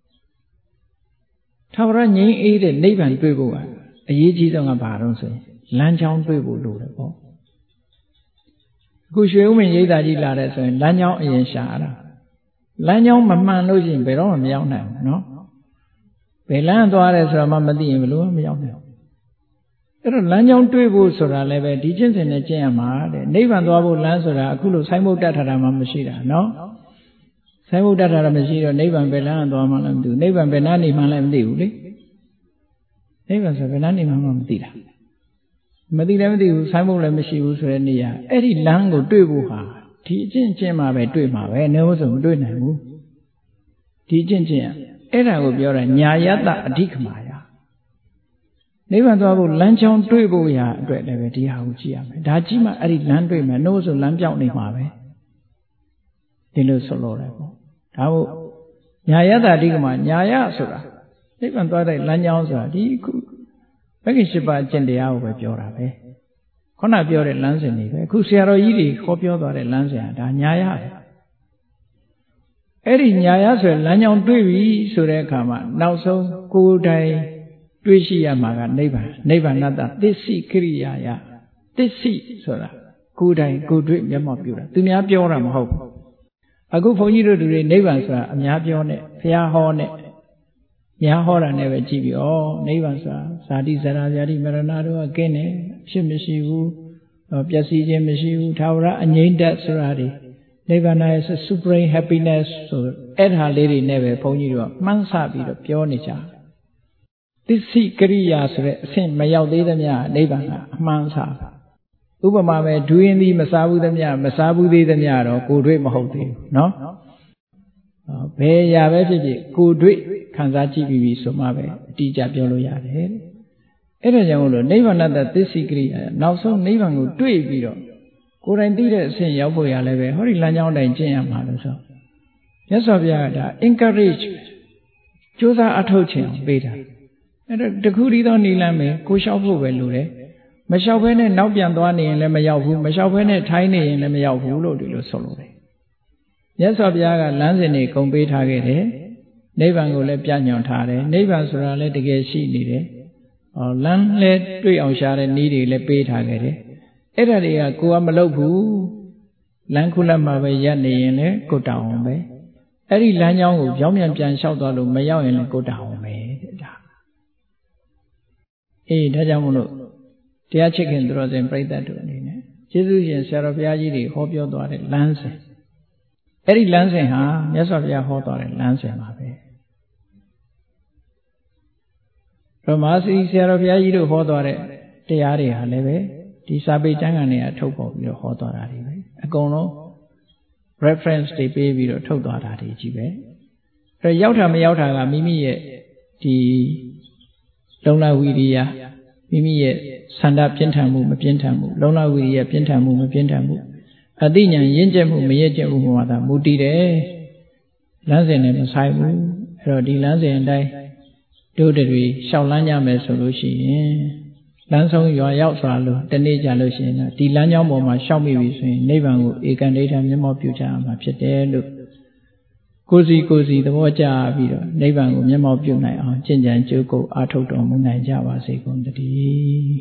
ထာဝရငြိမ်းအေးတဲ့နိဗ္ဗာန်တွေ့ဖို့ကအရေးကြီးဆုံးကဘာလို့ဆိုရင်လမ်းကြောင်းတွေ့ဖို့လိုတယ်ပေါ့အခုရွှေဥမင်ရိပ်သာကြီးလာတဲ့ဆိုရင်လမ်းကြောင်းအရင်ရှာရတာလမ်းကြောင်းမမှန်လို့ရှိရင်ဘယ်တော့မှမရောက်နိုင်ဘူးနော်ဘယ်လမ်းသွားတယ်ဆိုတာမှမသိရင်ဘယ်လိုမှမရောက်နိုင်ဘူးအဲ့တော့လမ်းကြောင်းတွေ့ဖို့ဆိုတာလည်းပဲဒီကျင့်စဉ်နဲ့ကျင့်ရမှာတဲ့နိဗ္ဗာန်သွားဖို့လမ်းဆိုတာအခုလိုဆိုင်းဘုတ်တတ်ထားတာမှမရှိတာနော်ဆိုင်းဘုတ်တတ်ထားတာမရှိတော့နိဗ္ဗာန်ဘယ်လမ်းသွားမှလည်းမသိဘူးနိဗ္ဗာန်ဘယ်နားနေမှလည်းမသိဘူးလေနိဗ္ဗာန်ဆိုဘယ်နားနေမှမသိတာမသိလည်းမသိဘူးဆိုင်းဘုတ်လည်းမရှိဘူးဆိုတဲ့နေရာအဲ့ဒီလမ်းကိုတွေ့ဖို့ဟာဒီအကျင့်ကျင့်မှာပဲတွေ့မှာပဲနေလို့ဆိုမတွေ့နိုင်ဘူးဒီအကျင့်ကျင့်အဲ့ဒါကိုပြောတာညာယတအဓိကမာယနိဗ္ဗာန်သွားဖို့လမ်းကြောင်းတွေ့ဖို့ရာအတွက်လည်းပဲဒီဟာကိုကြည့်ရမယ်ဒါကြည့်မှအဲ့ဒီလမ်းတွေ့မယ်နှိုးဆိုလမ်းပြောင်းနေမှာပဲဒီလိုဆိုလို့ရတယ်ပေါ့ဒါမို့ညာယတအဓိကမာညာယဆိုတာနိဗ္ဗာန်သွားတဲ့လမ်းကြောင်းဆိုတာဒီခုမဂ္ဂင်၈ပါးအကျင့်တရားကိုပဲပြောတာပဲခုနပြောတဲ့လမ်းစဉ်တွေပဲအခုဆရာတော်ကြီးတွေခေါ်ပြောသွားတဲ့လမ်းစဉ်ဟာဒါညာယပဲအဲ့ဒီညာယဆိုလမ်းကြောင်းတွေ့ပြီဆိုတဲ့အခါမှာနောက်ဆုံးကိုယ်တိုင်တွေ့ရှိရမှာကနိဗ္ဗာန်နိဗ္ဗာန်တသစ္စိကိရိယာယသစ္စိဆိုတာကိုယ်တိုင်ကိုယ်တွေ့မျက်မှောက်ပြုတာသူများပြောတာမဟုတ်ဘူးအခုဘုန်းကြီးတို့တွေနိဗ္ဗာန်ဆိုတာအများပြောနဲ့ဘုရားဟောနဲ့ညာဟောတာနဲ့ပဲကြည့်ပြီးဩနိဗ္ဗာန်ဆိုတာဇာတိဇရာဇာတိမရဏတို့ကကင်းတယ်ဖြစ်မရှိဘူးပျက်စီးခြင်းမရှိဘူးထာဝရအငြိမ့်သက်ဆိုတာတွေနိဗ္ဗာန်ရဲ့ supreme happiness ဆိုအဲ့ဒါလေးတွေနဲ့ပဲဘုန်းကြီးတို့ကမှန်းဆပြီးတော့ပြောနေကြသစ္စိကရိယာဆိုတဲ့အဆင့်မရောက်သေးသမျှနိဗ္ဗာန်ကအမှန်းဆဥပမာပဲဒူးရင်သည်မစားဘူးသမျှမစားဘူးသေးသမျှတော့ကိုယ်တွေ့မဟုတ်သေးဘူးနော်ဘယ်ရာပဲဖြစ်ဖြစ်ကိုယ်တွေ့ခံစားကြည့်ပြီးပြီဆိုမှပဲအတိအကျပြောလို့ရတယ်အဲ့ဒါကြောင့်မို့လို့နိဗ္ဗာန်တသစ္စိကရိယာနောက်ဆုံးနိဗ္ဗာန်ကိုတွေ့ပြီးတော့ကိုယ်တိုင်သိတဲ့အဆင့်ရောက်ဖို့ရလည်းပဲဟောဒီလမ်းကြောင်းတိုင်းကျင့်ရမှာလို့ဆိုမြတ်စွာဘုရားကဒါ encourage ကြိုးစားအထောက်ခြင်းပေးတာအဲ့တော့တခုတည်းသောနိလမ်းပဲကိုလျှောက်ဖို့ပဲလိုတယ်မလျှောက်ဘဲနဲ့နောက်ပြန်သွားနေရင်လည်းမရောက်ဘူးမလျှောက်ဘဲနဲ့ထိုင်းနေရင်လည်းမရောက်ဘူးလို့ဒီလိုဆိုလို့တယ်မြတ်စွာဘုရားကလမ်းစဉ်တွေကုန်ပေးထားခဲ့တယ်နိဗ္ဗာန်ကိုလည်းပြညွှန်ထားတယ်နိဗ္ဗာန်ဆိုတာလည်းတကယ်ရှိနေတယ်ဟောလမ်းလည်းတွေ့အောင်ရှားတဲ့နည်းတွေလည်းပေးထားခဲ့တယ်အဲ့ဒါတွေကကိုကမလုပ်ဘူးလမ်းခုလက်မှာပဲရပ်နေရင်လည်းကိုတောင်းအောင်ပဲအဲ့ဒီလမ်းကြောင်းကိုကြောင်းပြန်ပြန်လျှောက်သွားလို့မရောက်ရင်လည်းကိုတောင်းအောင်ပဲတဲ့ဒါအေးဒါကြောင့်မလို့တရားချစ်ခင်သူတော်စင်ပြိဿတ်တို့အနေနဲ့ကျေးဇူးရှင်ဆရာတော်ဘုရားကြီးတွေဟောပြောသွားတဲ့လမ်းစဉ်အဲ့ဒီလမ်းစဉ်ဟာမြတ်စွာဘုရားဟောသွားတဲ့လမ်းစဉ်ပါပဲရမစီဆရာတော်ဘုရားကြီးတို့ဟောသွားတဲ့တရားတွေဟာလည်းပဲဒီစာပေကျမ်းဂန်တွေကထုတ်ပေါ်ပြီးတော့ဟောသွားတာတွေပဲအကုန်လုံး reference တွေပေးပြီးတော့ထုတ်သွားတာတွေကြီးပဲအဲရောက်တာမရောက်တာကမိမိရဲ့ဒီလုံလဝိရိယမိမိရဲ့ဆန္ဒပြင်းထန်မှုမပြင်းထန်မှုလုံလဝိရိယပြင်းထန်မှုမပြင်းထန်မှုအသိဉာဏ်ရင့်ကျက်မှုမရင့်ကျက်မှုမှာသာမူတည်တယ်လမ်းစဉ်နဲ့မဆိုင်ဘူးအဲ့တော့ဒီလမ်းစဉ်အတိုင်းတို့တွေရှောက်လန်းကြမယ်ဆိုလို့ရှိရင်လမ်းဆုံးရွာရောက်စွာလို့တနေ့ကြလို့ရှိရင်ဒီလမ်းကြောင်းပေါ်မှာရှောက်မိပြီဆိုရင်နိဗ္ဗာန်ကိုဧကံဒိဋ္ဌမျက်မှောက်ပြုကြရမှာဖြစ်တယ်လို့ကိုယ်စီကိုယ်စီသဘောကျပြီးတော့နိဗ္ဗာန်ကိုမျက်မှောက်ပြုနိုင်အောင်ကျင့်ကြံကြိုးကုပ်အားထုတ်တော်မူနိုင်ကြပါစေကုန်သတည်း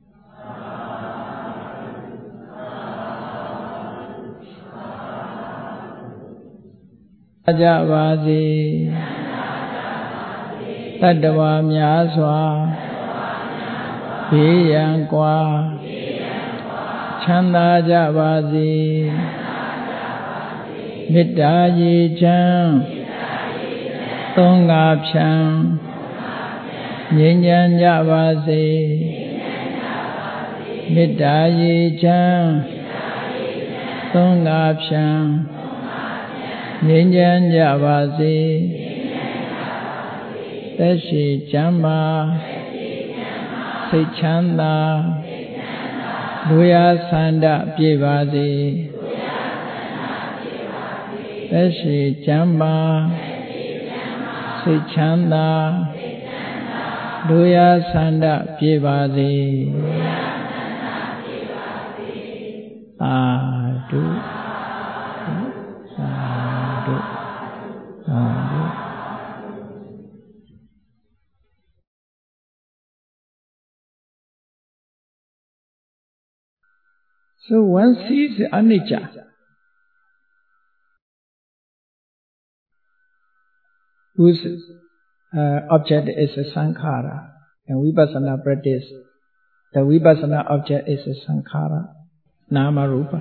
ကြပါစေတတ္တဝါများစွာဘေးရန်ကွာချမ်းသာကြပါစေမေတ္တာရေချမ်းသုံးငါဖြံငြိမ်းချမ်းကြပါစေမေတ္တာရေချမ်းသုံးငါဖြံငြိမ်းချမ်းကြပါစေသက်ရှိချမ်းသာစိတ်ချမ်းသာလူရဆန္ဒပြည့်ပါစေသက်ရှိချမ်းသာစိတ်ချမ်းသာ Doya Sanda Pivade Sadhu Sadhu Sadhu. So one sees anicca, whose uh, object is a sankhara. In vipassana practice, the vipassana object is a sankhara, nama rupa.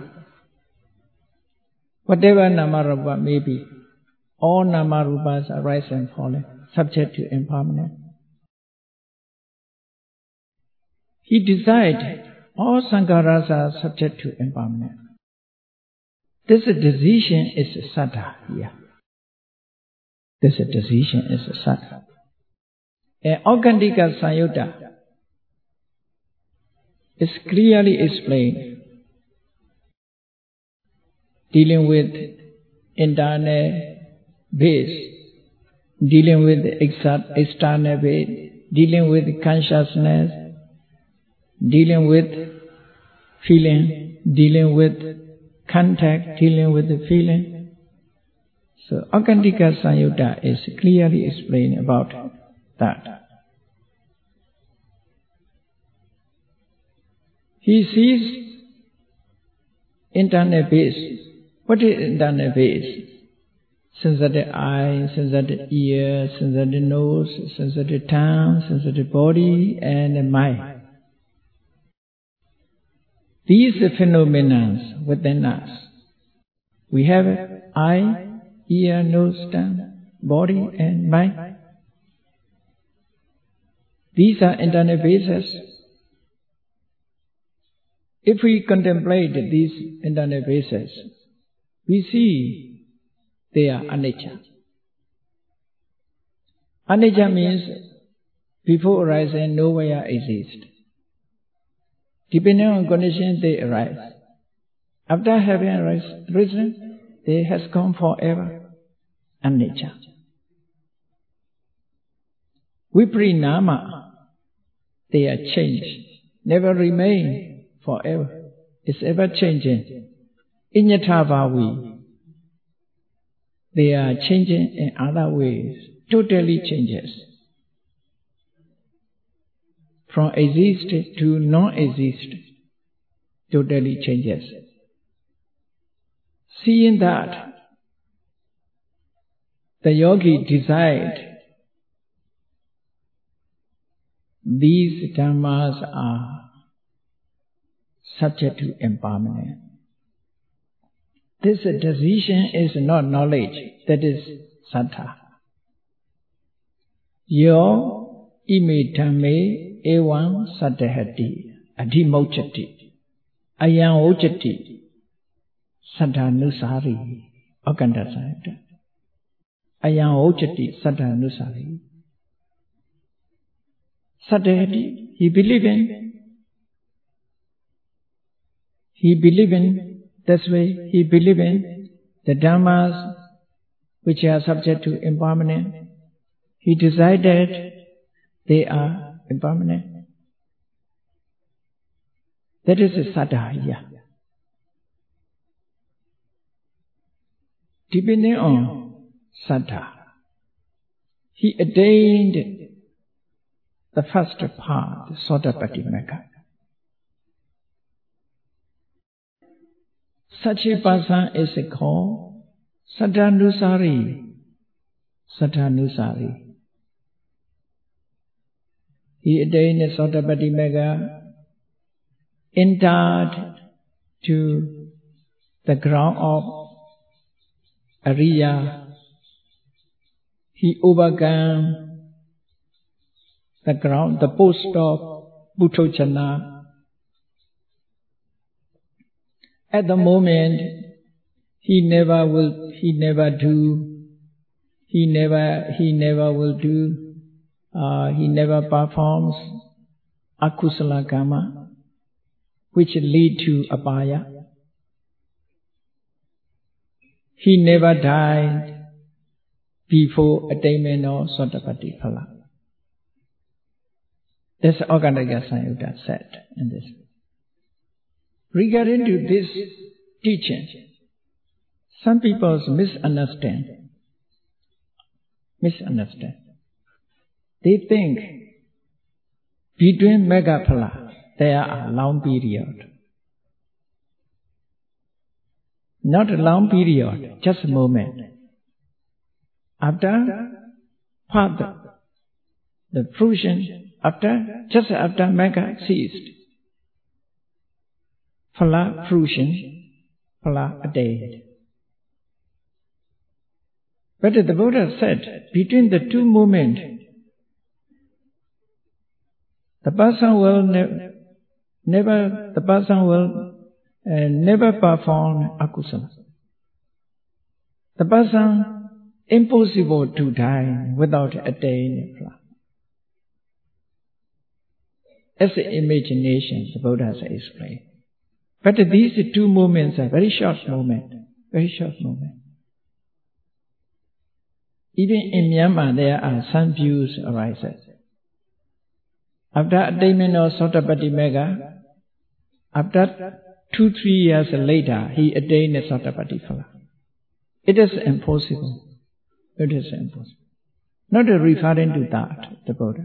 Whatever nama rupa may be, all nama rupas are rising and falling, subject to impermanence. He decided all sankharas are subject to impermanence. This decision is a saddha here. This decision is a saddha. And Augandika Sanyutta is clearly explained, dealing with internal base, dealing with external base, dealing with consciousness, dealing with feeling, dealing with contact, dealing with the feeling. So Augandika Sanyutta is clearly explained about that. He sees internal base. What is internal base? Sensitive eye, sensitive ear, sensitive nose, sensitive tongue, sensitive body, and mind. These phenomena within us. We have eye, ear, nose, tongue, body, and mind. These are internal bases. If we contemplate these internal bases, we see they are anicca. Anicca means before arising nowhere exist. Depending on conditions, they arise. After having arisen, they has gone forever. Anicca. Viprinama, they are changed, never remain forever. It's ever changing. Inyatavavi, they are changing in other ways, totally changes. From exist to non-exist, totally changes. Seeing that, the yogi desired these dhammas are subject to impermanence. This decision is not knowledge, that is saddha. Yo ime dhamme evam saddhati adhimocchati ayam ojati saddhanusari Augandasayutta. Ayam ojati saddhanusari. Saddhati, he believe in. He believe in this way. He believe in the dhammas which are subject to impermanence. He decided they are impermanent. That is a saddha. Depending on saddha, he attained the first part, Sotapatti Magga. Such a person is called Saddhanusari. Saddhanusari. He attained the Sotapatti Magga, entered to the ground of Ariya. He overcame the ground, the post of Buddhojana. At the moment, he never will, he never do, he never, he never will do, uh, he never performs akusala karma, which lead to abhaya. He never died before attainment of Sotapatti Phala. This Augandika Samyutta said in this. Regarding to this teaching, some people misunderstand. Misunderstand. They think between Megaphala there are long period. Not a long period, just a moment. After Father, the fruition, after just after Mega ceased, Phala fruition, Phala attained. But the Buddha said, between the two moments, the person will ne never, the person will uh, never perform akusala. The person impossible to die without attaining Phala. As an imagination, the Buddha has explained. But these two moments are very short moments, very short moments. Even in Myanmar, there are some views arises. After attainment of Sotapaddi Mega, after two, three years later, he attained the Sotapaddi Phala. It is impossible. It is impossible. Not referring to that, the Buddha.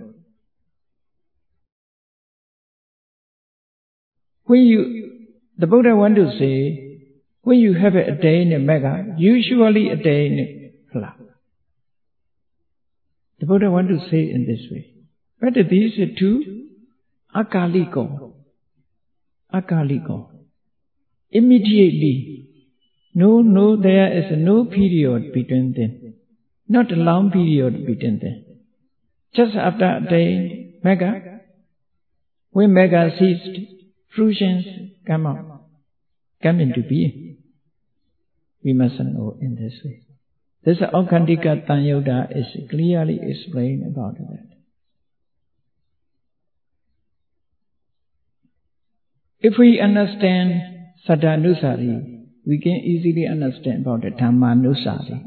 When you, the Buddha want to say, when you have attained a Mega, usually attain Phala. The Buddha want to say in this way. But these two, akaliko, akaliko, immediately, no, no, there is no period between them, not a long period between them. Just after attained Mega, when Mega ceased, fruitions come out, come into being. We must know in this way. This Augandika Tanyuta is clearly explained about that. If we understand Saddhanusari, we can easily understand about the Dhammanusari.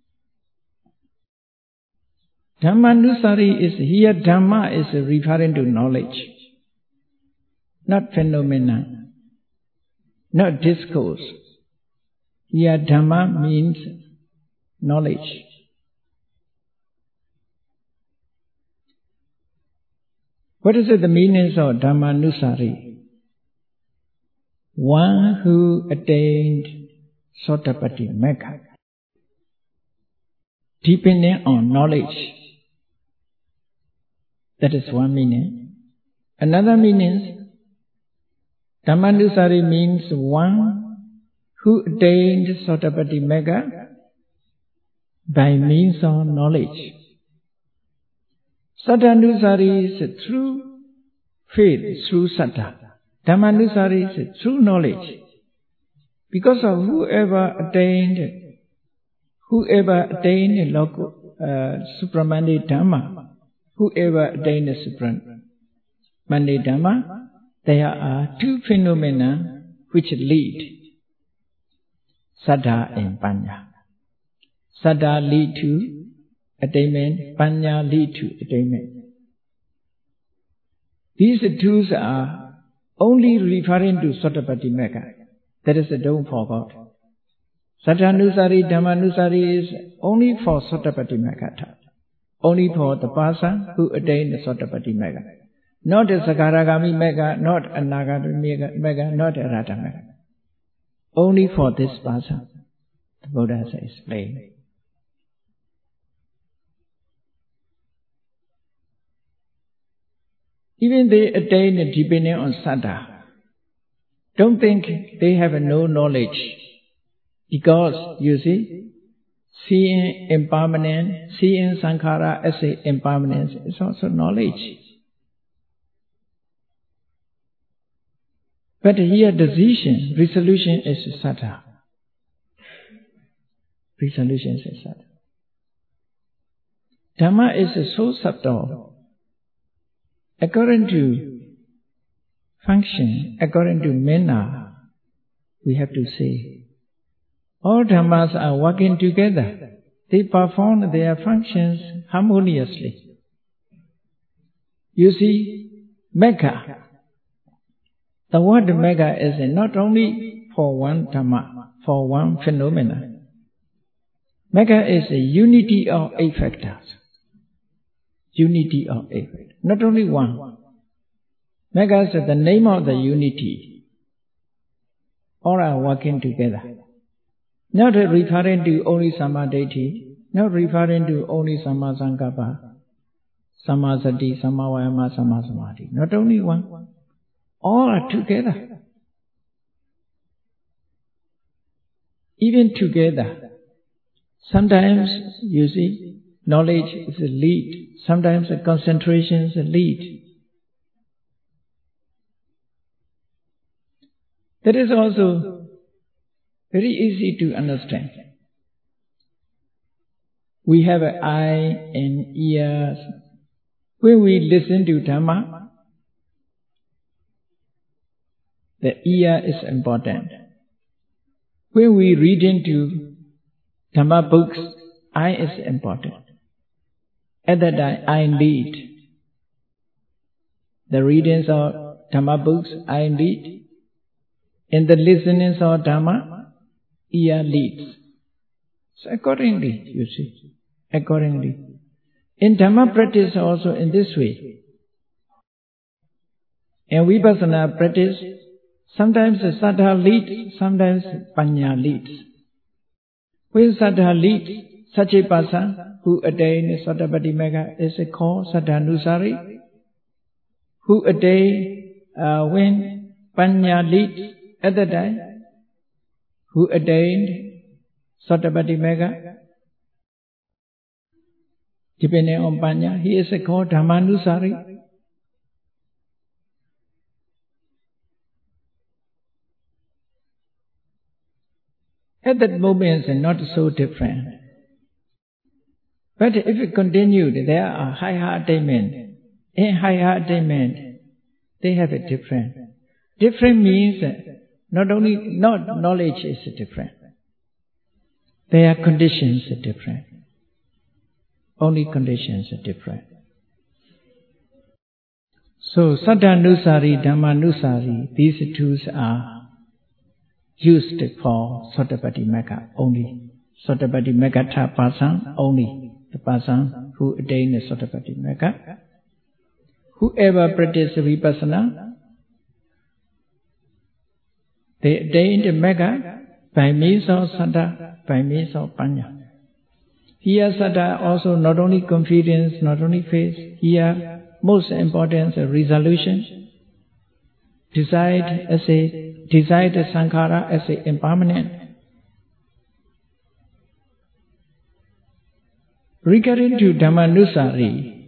Dhammanusari is here, Dhamma is referring to knowledge, not phenomena, not discourse. Here Dhamma means knowledge. What is it, the meanings of Dhammanusari? One who attained Sotapaddi Mega, depending on knowledge. That is one meaning. Another meaning, Dhammanusari means one who attained Sotapaddi Mega by means of knowledge. Saddhanusari is through faith, through saddha. Dhammanusari is through knowledge. Because of whoever attained, whoever attained local, uh, supramandi Dhamma, whoever attained supramandi Dhamma, there are two phenomena which lead, saddha and panya. Saddha lead to attainment, panya lead to attainment. These two are only referring to Sotapaddi Mega. That is, don't forget. Saddhanusari, Dhammanusari is only for Sotapaddi Mega. Only for the person who attained the Sotapaddi Mega. Not a Sakaragami Mega, not a Nagaragami Mega, not a Rata Mega. Only for this person, the Buddha has explained. Even they attain a depending on saddha. Don't think they have no knowledge. Because, you see, seeing impermanence, seeing sankhara as a impermanence is also knowledge. But here decision, resolution is saddha. Resolution is saddha. Dhamma is so subtle. According to function, according to manner, we have to say, all dhammas are working together. They perform their functions harmoniously. You see, Mega. The word mega is not only for one Dhamma, for one phenomena. Mega is a unity of eight factors. Unity of eight factors. Not only one. Mega is the name of the unity. All are working together. Not referring to only Sammadati, not referring to only Samma Sankappa, Samma Sati, Samma Vayama, Samma Samadhi. Not only one. All are together. Even together. Sometimes, you see, knowledge is a lead. Sometimes the concentration is a lead. That is also very easy to understand. We have an eye and ears. When we listen to Dhamma, the ear is important. When we read into Dhamma books, eye is important. At that time, I lead. The readings of Dhamma books, I lead. In the listenings of Dhamma, ear leads. So accordingly, you see, accordingly. In Dhamma practice also in this way. In Vipassana practice, sometimes Saddha leads, sometimes Panya leads. When Saddha leads, such a person who attains Sotapaddi Magga is called Saddhanusari. Who attains uh, when Panya leads at the time, who attained Sotapaddi Magga, depending on Panya, he is called Dhammanusari. At that moment, it's not so different. But if it continued, there are higher attainment. In higher attainment, they have a different. Different means not only not knowledge is different. Their conditions are different. Only conditions are different. So Saddhanusari, Dhammanusari, these two are used for Sotapaddi Magga only. Sotapaddi Magga person only. The person who attains Sotapaddi Magga. Whoever practices Vipassana, they attain the Magga by means of Saddha, by means of Panya. Here Saddha also not only confidence, not only faith, here most important resolution, decide as a decide sankhara as a impermanent. Regarding to Dhammanusari,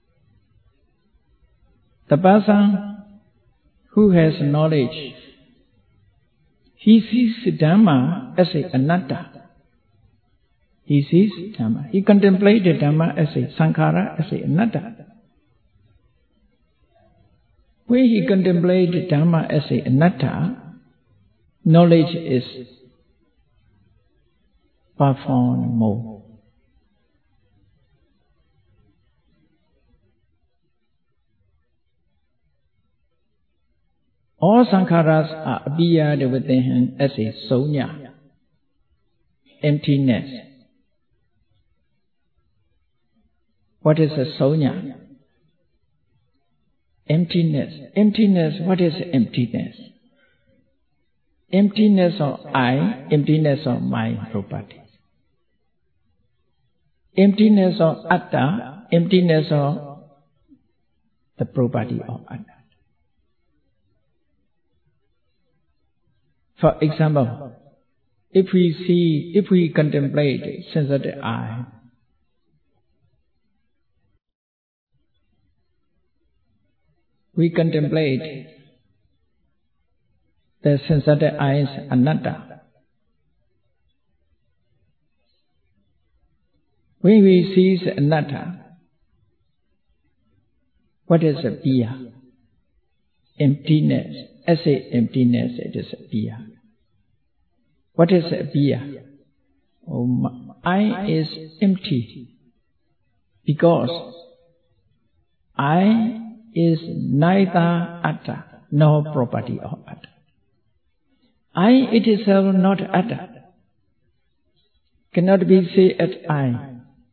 the person who has knowledge, he sees Dhamma as a anatta. He sees Dhamma. He contemplates Dhamma as a sankhara, as a anatta. When he contemplates Dhamma as a anatta, knowledge is performed more. All sankharas are appeared within him as a sunya, emptiness. What is a sunya? Emptiness. Emptiness, what is emptiness? Emptiness of I, emptiness of my property. Emptiness of atta, emptiness of the property of atta. For example, if we see, if we contemplate sensitive eye, we contemplate the sensitive eyes anatta. When we see anatta, what is a biya? Emptiness. As a emptiness, it is a biya. What is a biya? Oh, I is empty because I is neither atta nor property of atta. I it itself not atta. Cannot be said as I.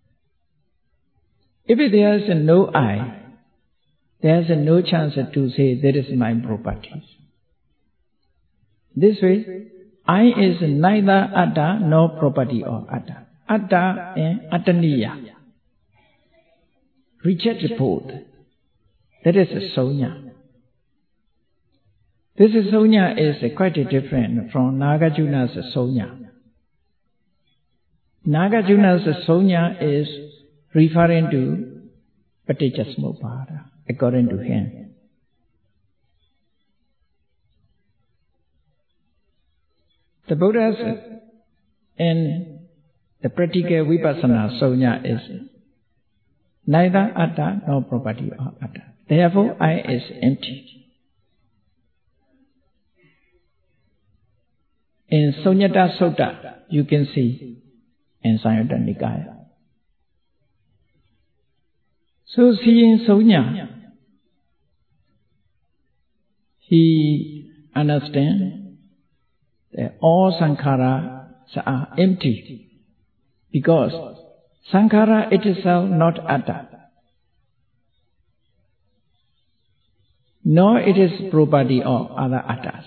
If there is no I, there is no chance to say that is my property. This way, I is neither atta nor property of atta. Atta and attaniya. Reject both. That is a sonya. This sonya is quite different from Nagarjuna's sonya. Nagarjuna's sonya is referring to Paticcasamuppada, according to him. The Buddha's in the practical vipassana sonya is neither atta nor property of atta. Therefore, I is empty. In Sunyata Sutta, you can see in Samyutta Nikaya. So, seeing Sonya, he understands that all sankhara are empty because sankhara itself not atta, nor it is property of other attas.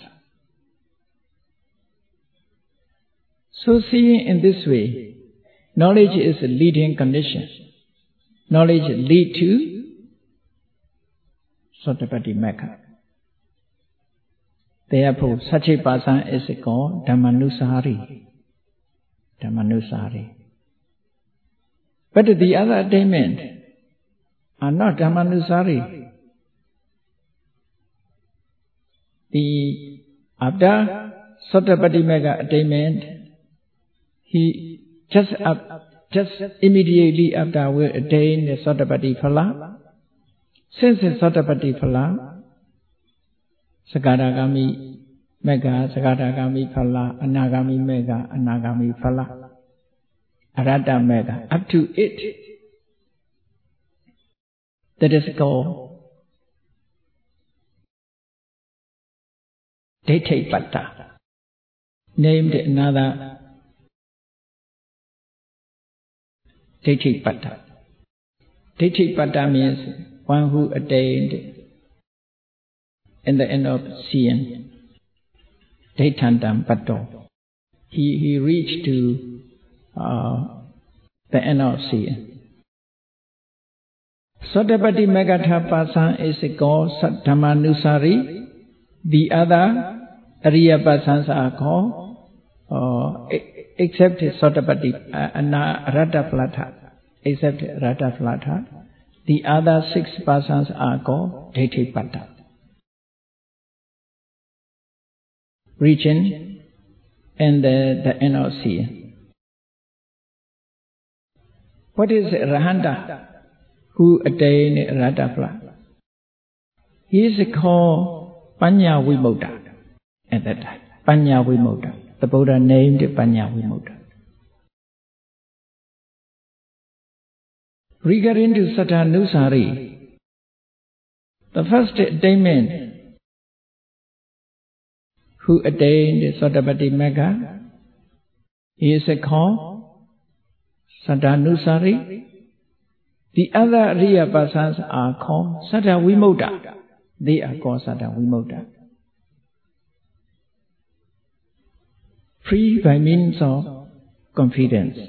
So seeing in this way, knowledge is a leading condition. Knowledge lead to Sotapaddi Magga. Therefore, such a person is called Dhammanusari. Dhammanusari. But the other attainment are not Dhammanusari. The after Sotapaddi Magga attainment, he just up, just immediately after will attain the Sotapaddi Phala. Since the Sotapaddi Phala, Sagadagami Magga, Sagadagami Phala, Anagami Magga, Anagami Phala, Arahata Magga, up to it. That is called Daitthipatta, named another Daitthipatta. Daitthipatta means one who attained in the end of seeing. Daittantam Patto. He, he reached to uh, the end of seeing. Sotapaddi Maggatha person is called Dhammanusari. The other Ariya persons are called uh, except Sotapaddi uh, Rataphalata. Except Rataphalata. The other six persons are called Daitthipatta. Reaching and the, the end of seeing. What is Rahanta who attained Rataphala? He is called Panya Vimutta at that time. Panya Vimutta. The Buddha named Panya Vimutta. Regarding to Satanusari, the first attainment who attained Sotapaddi Magga, he is called Satanusari. The other Ariya persons are called Satta Vimutta. They are called Satta Vimutta. Free by means of confidence,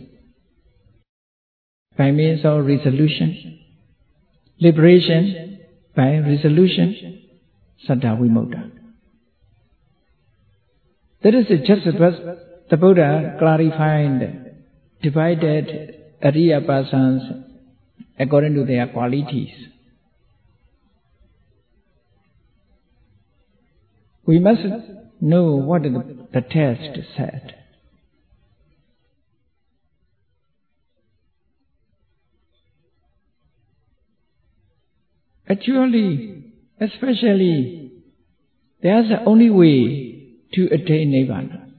by means of resolution, liberation by resolution, Satta Vimutta. That is just what the Buddha clarified, divided Ariya persons according to their qualities. We must know what the, the text said. Actually, especially, there's the only way to attain Nibbana.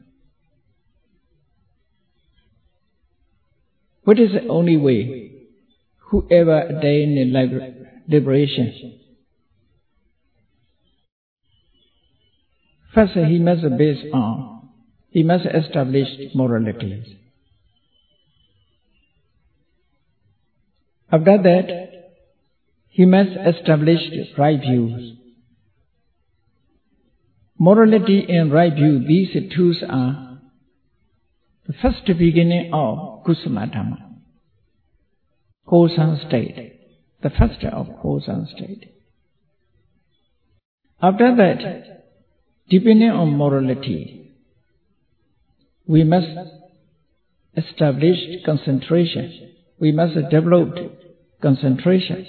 What is the only way? Whoever attains liberation, First, he must base on, he must establish morality. After that, he must establish right views. Morality and right view, these two are the first beginning of Kusala Dhamma, wholesome state, the first of wholesome state. After that, depending on morality, we must establish concentration. We must develop concentration.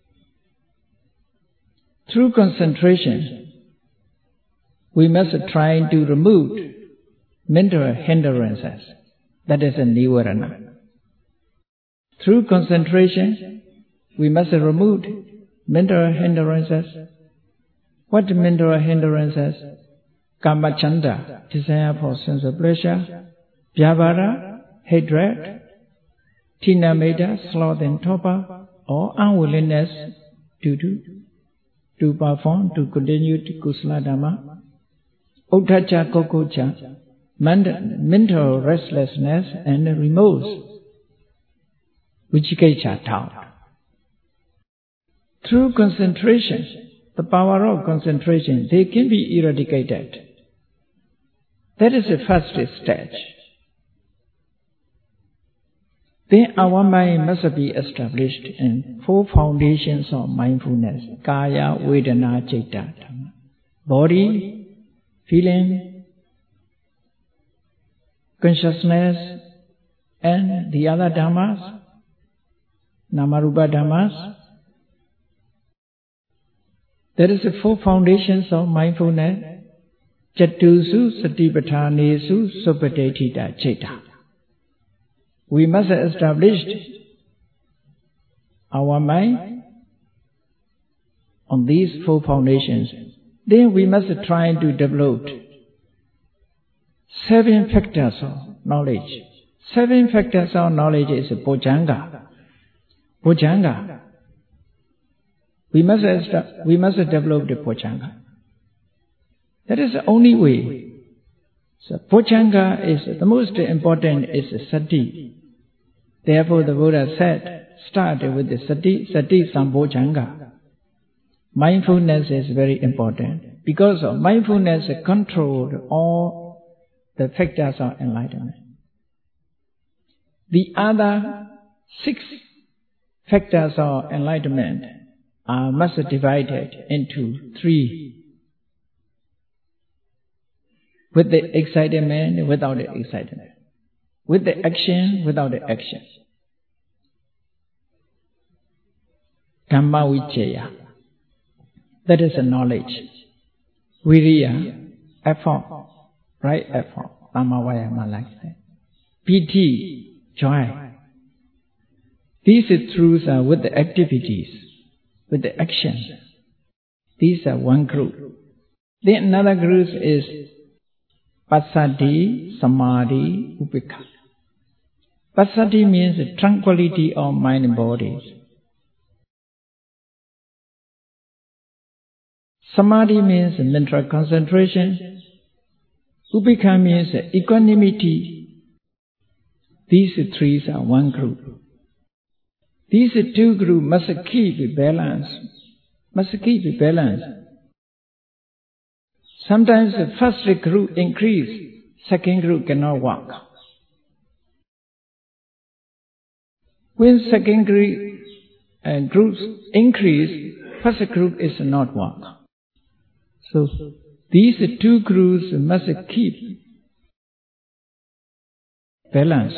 Through concentration, we must try to remove mental hindrances. That is a nivarana. Through concentration, we must remove mental hindrances. What mental hindrances? Kamachanda, desire for sense of pleasure, vyavara, hatred, tinameda, sloth and torpor, or unwillingness to do, to perform, to continue to kusala dhamma, uddhacha, kokocha, mental restlessness and remorse, vicikiccha, doubt. Through concentration, the power of concentration, they can be eradicated. That is the first stage. Then our mind must be established in four foundations of mindfulness: Kaya, Vedana, Citta, Dhamma. Body, feeling, consciousness, and the other dhammas, Namarupa dhammas. There is the four foundations of mindfulness: Chatusu, Satipathanesu, Suppadetita, Citta. We must establish our mind on these four foundations. Then we must try to develop seven factors of knowledge. Seven factors of knowledge is Bojjhanga. Bojjhanga. We must, we must develop the Bojjhanga. That is the only way. So Bojjhanga is the most important is Sati. Therefore the Buddha said, start with the Sati, Sati Sambojjhanga. Mindfulness is very important. Because of mindfulness controls all the factors of enlightenment. The other six factors of enlightenment are must divided into three. With the excitement, without the excitement. With the action, without the action. Dhamma Vicaya. That is a knowledge. Viriya, effort, right effort. Dhamma Vayama like that. Piti, joy. These truths are with the activities, with the actions. These are one group. Then another group is Passaddhi, Samadhi, Upekkha. Passaddhi means the tranquility of mind and body. Samadhi means mental concentration. Upekkha means equanimity. These three are one group. These two groups must keep balance. Must keep balance. Sometimes the first group increase, second group cannot work. When second group uh, groups increase, first group is not work. So these two groups must keep balance.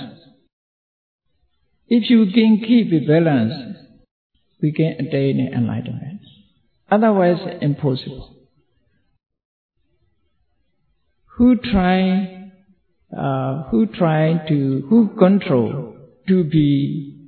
If you can keep balance, we can attain enlightenment. Otherwise, impossible. Who try, uh, who try to, who control to be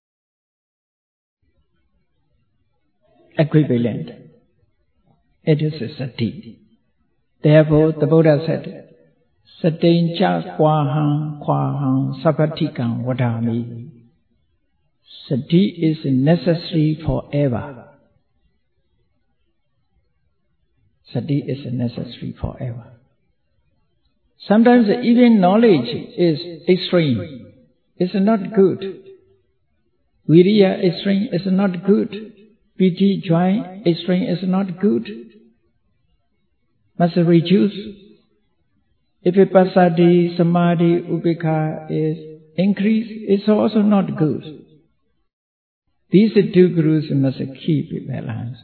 equivalent? It is a sati. Therefore, the Buddha said, Satincha kwaham kwaham sapatikam vadami. Sati is necessary forever. Sati is necessary forever. Sometimes even knowledge is extreme. It's not good. Viriya extreme is not good. Piti, joy extreme is not good. Must reduce. If a pasadi, samadhi, upekha is increased, it's also not good. These two gurus must keep it balanced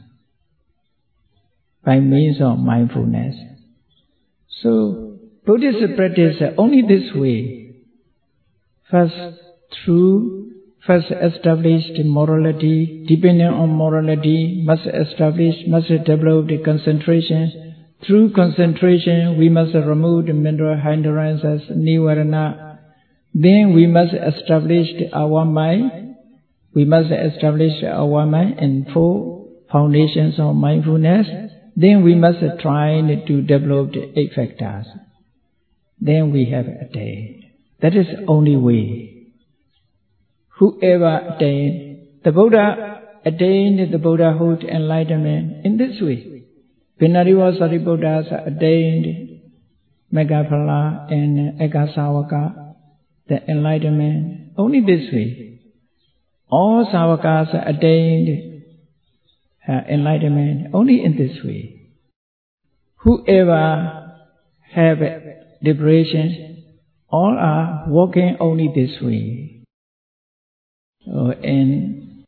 by means of mindfulness. So, Buddhist practice only this way. First, through first established morality, depending on morality, must establish, must develop the concentration. Through concentration, we must remove the mental hindrances, nivarana. Then we must establish our mind. We must establish our mind in four foundations of mindfulness. Then we must try to develop the eight factors. Then we have attained. That is the only way. Whoever attained, the Buddha attained the Buddhahood enlightenment in this way. Vinariva Sariputtras attained Meghaphala and Ekasavaka, the enlightenment, only this way. All Savakas attained uh, enlightenment only in this way. Whoever have liberation, all are walking only this way. So in,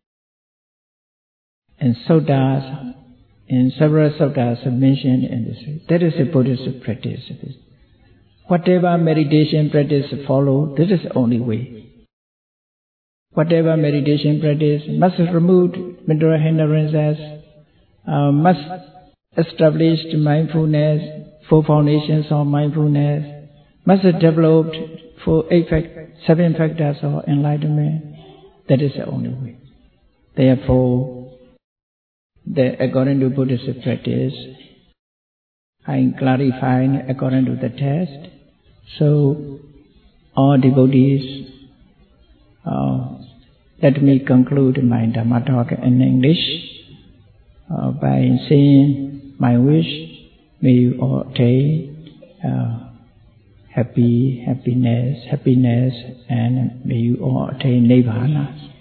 in suttas, in several suttas mentioned in this way, that is a Buddhist practice. Whatever meditation practice follow, this is the only way. Whatever meditation practice must remove mental hindrances, uh, must establish mindfulness, four foundations of mindfulness, must develop for eight fact, seven factors of enlightenment. That is the only way. Therefore, the, according to Buddhist practice, I clarify according to the test. So, all devotees, uh, let me conclude my Dhamma talk in English uh, by saying my wish, may you all attain uh, happy, happiness, happiness, and may you all attain Nibbana.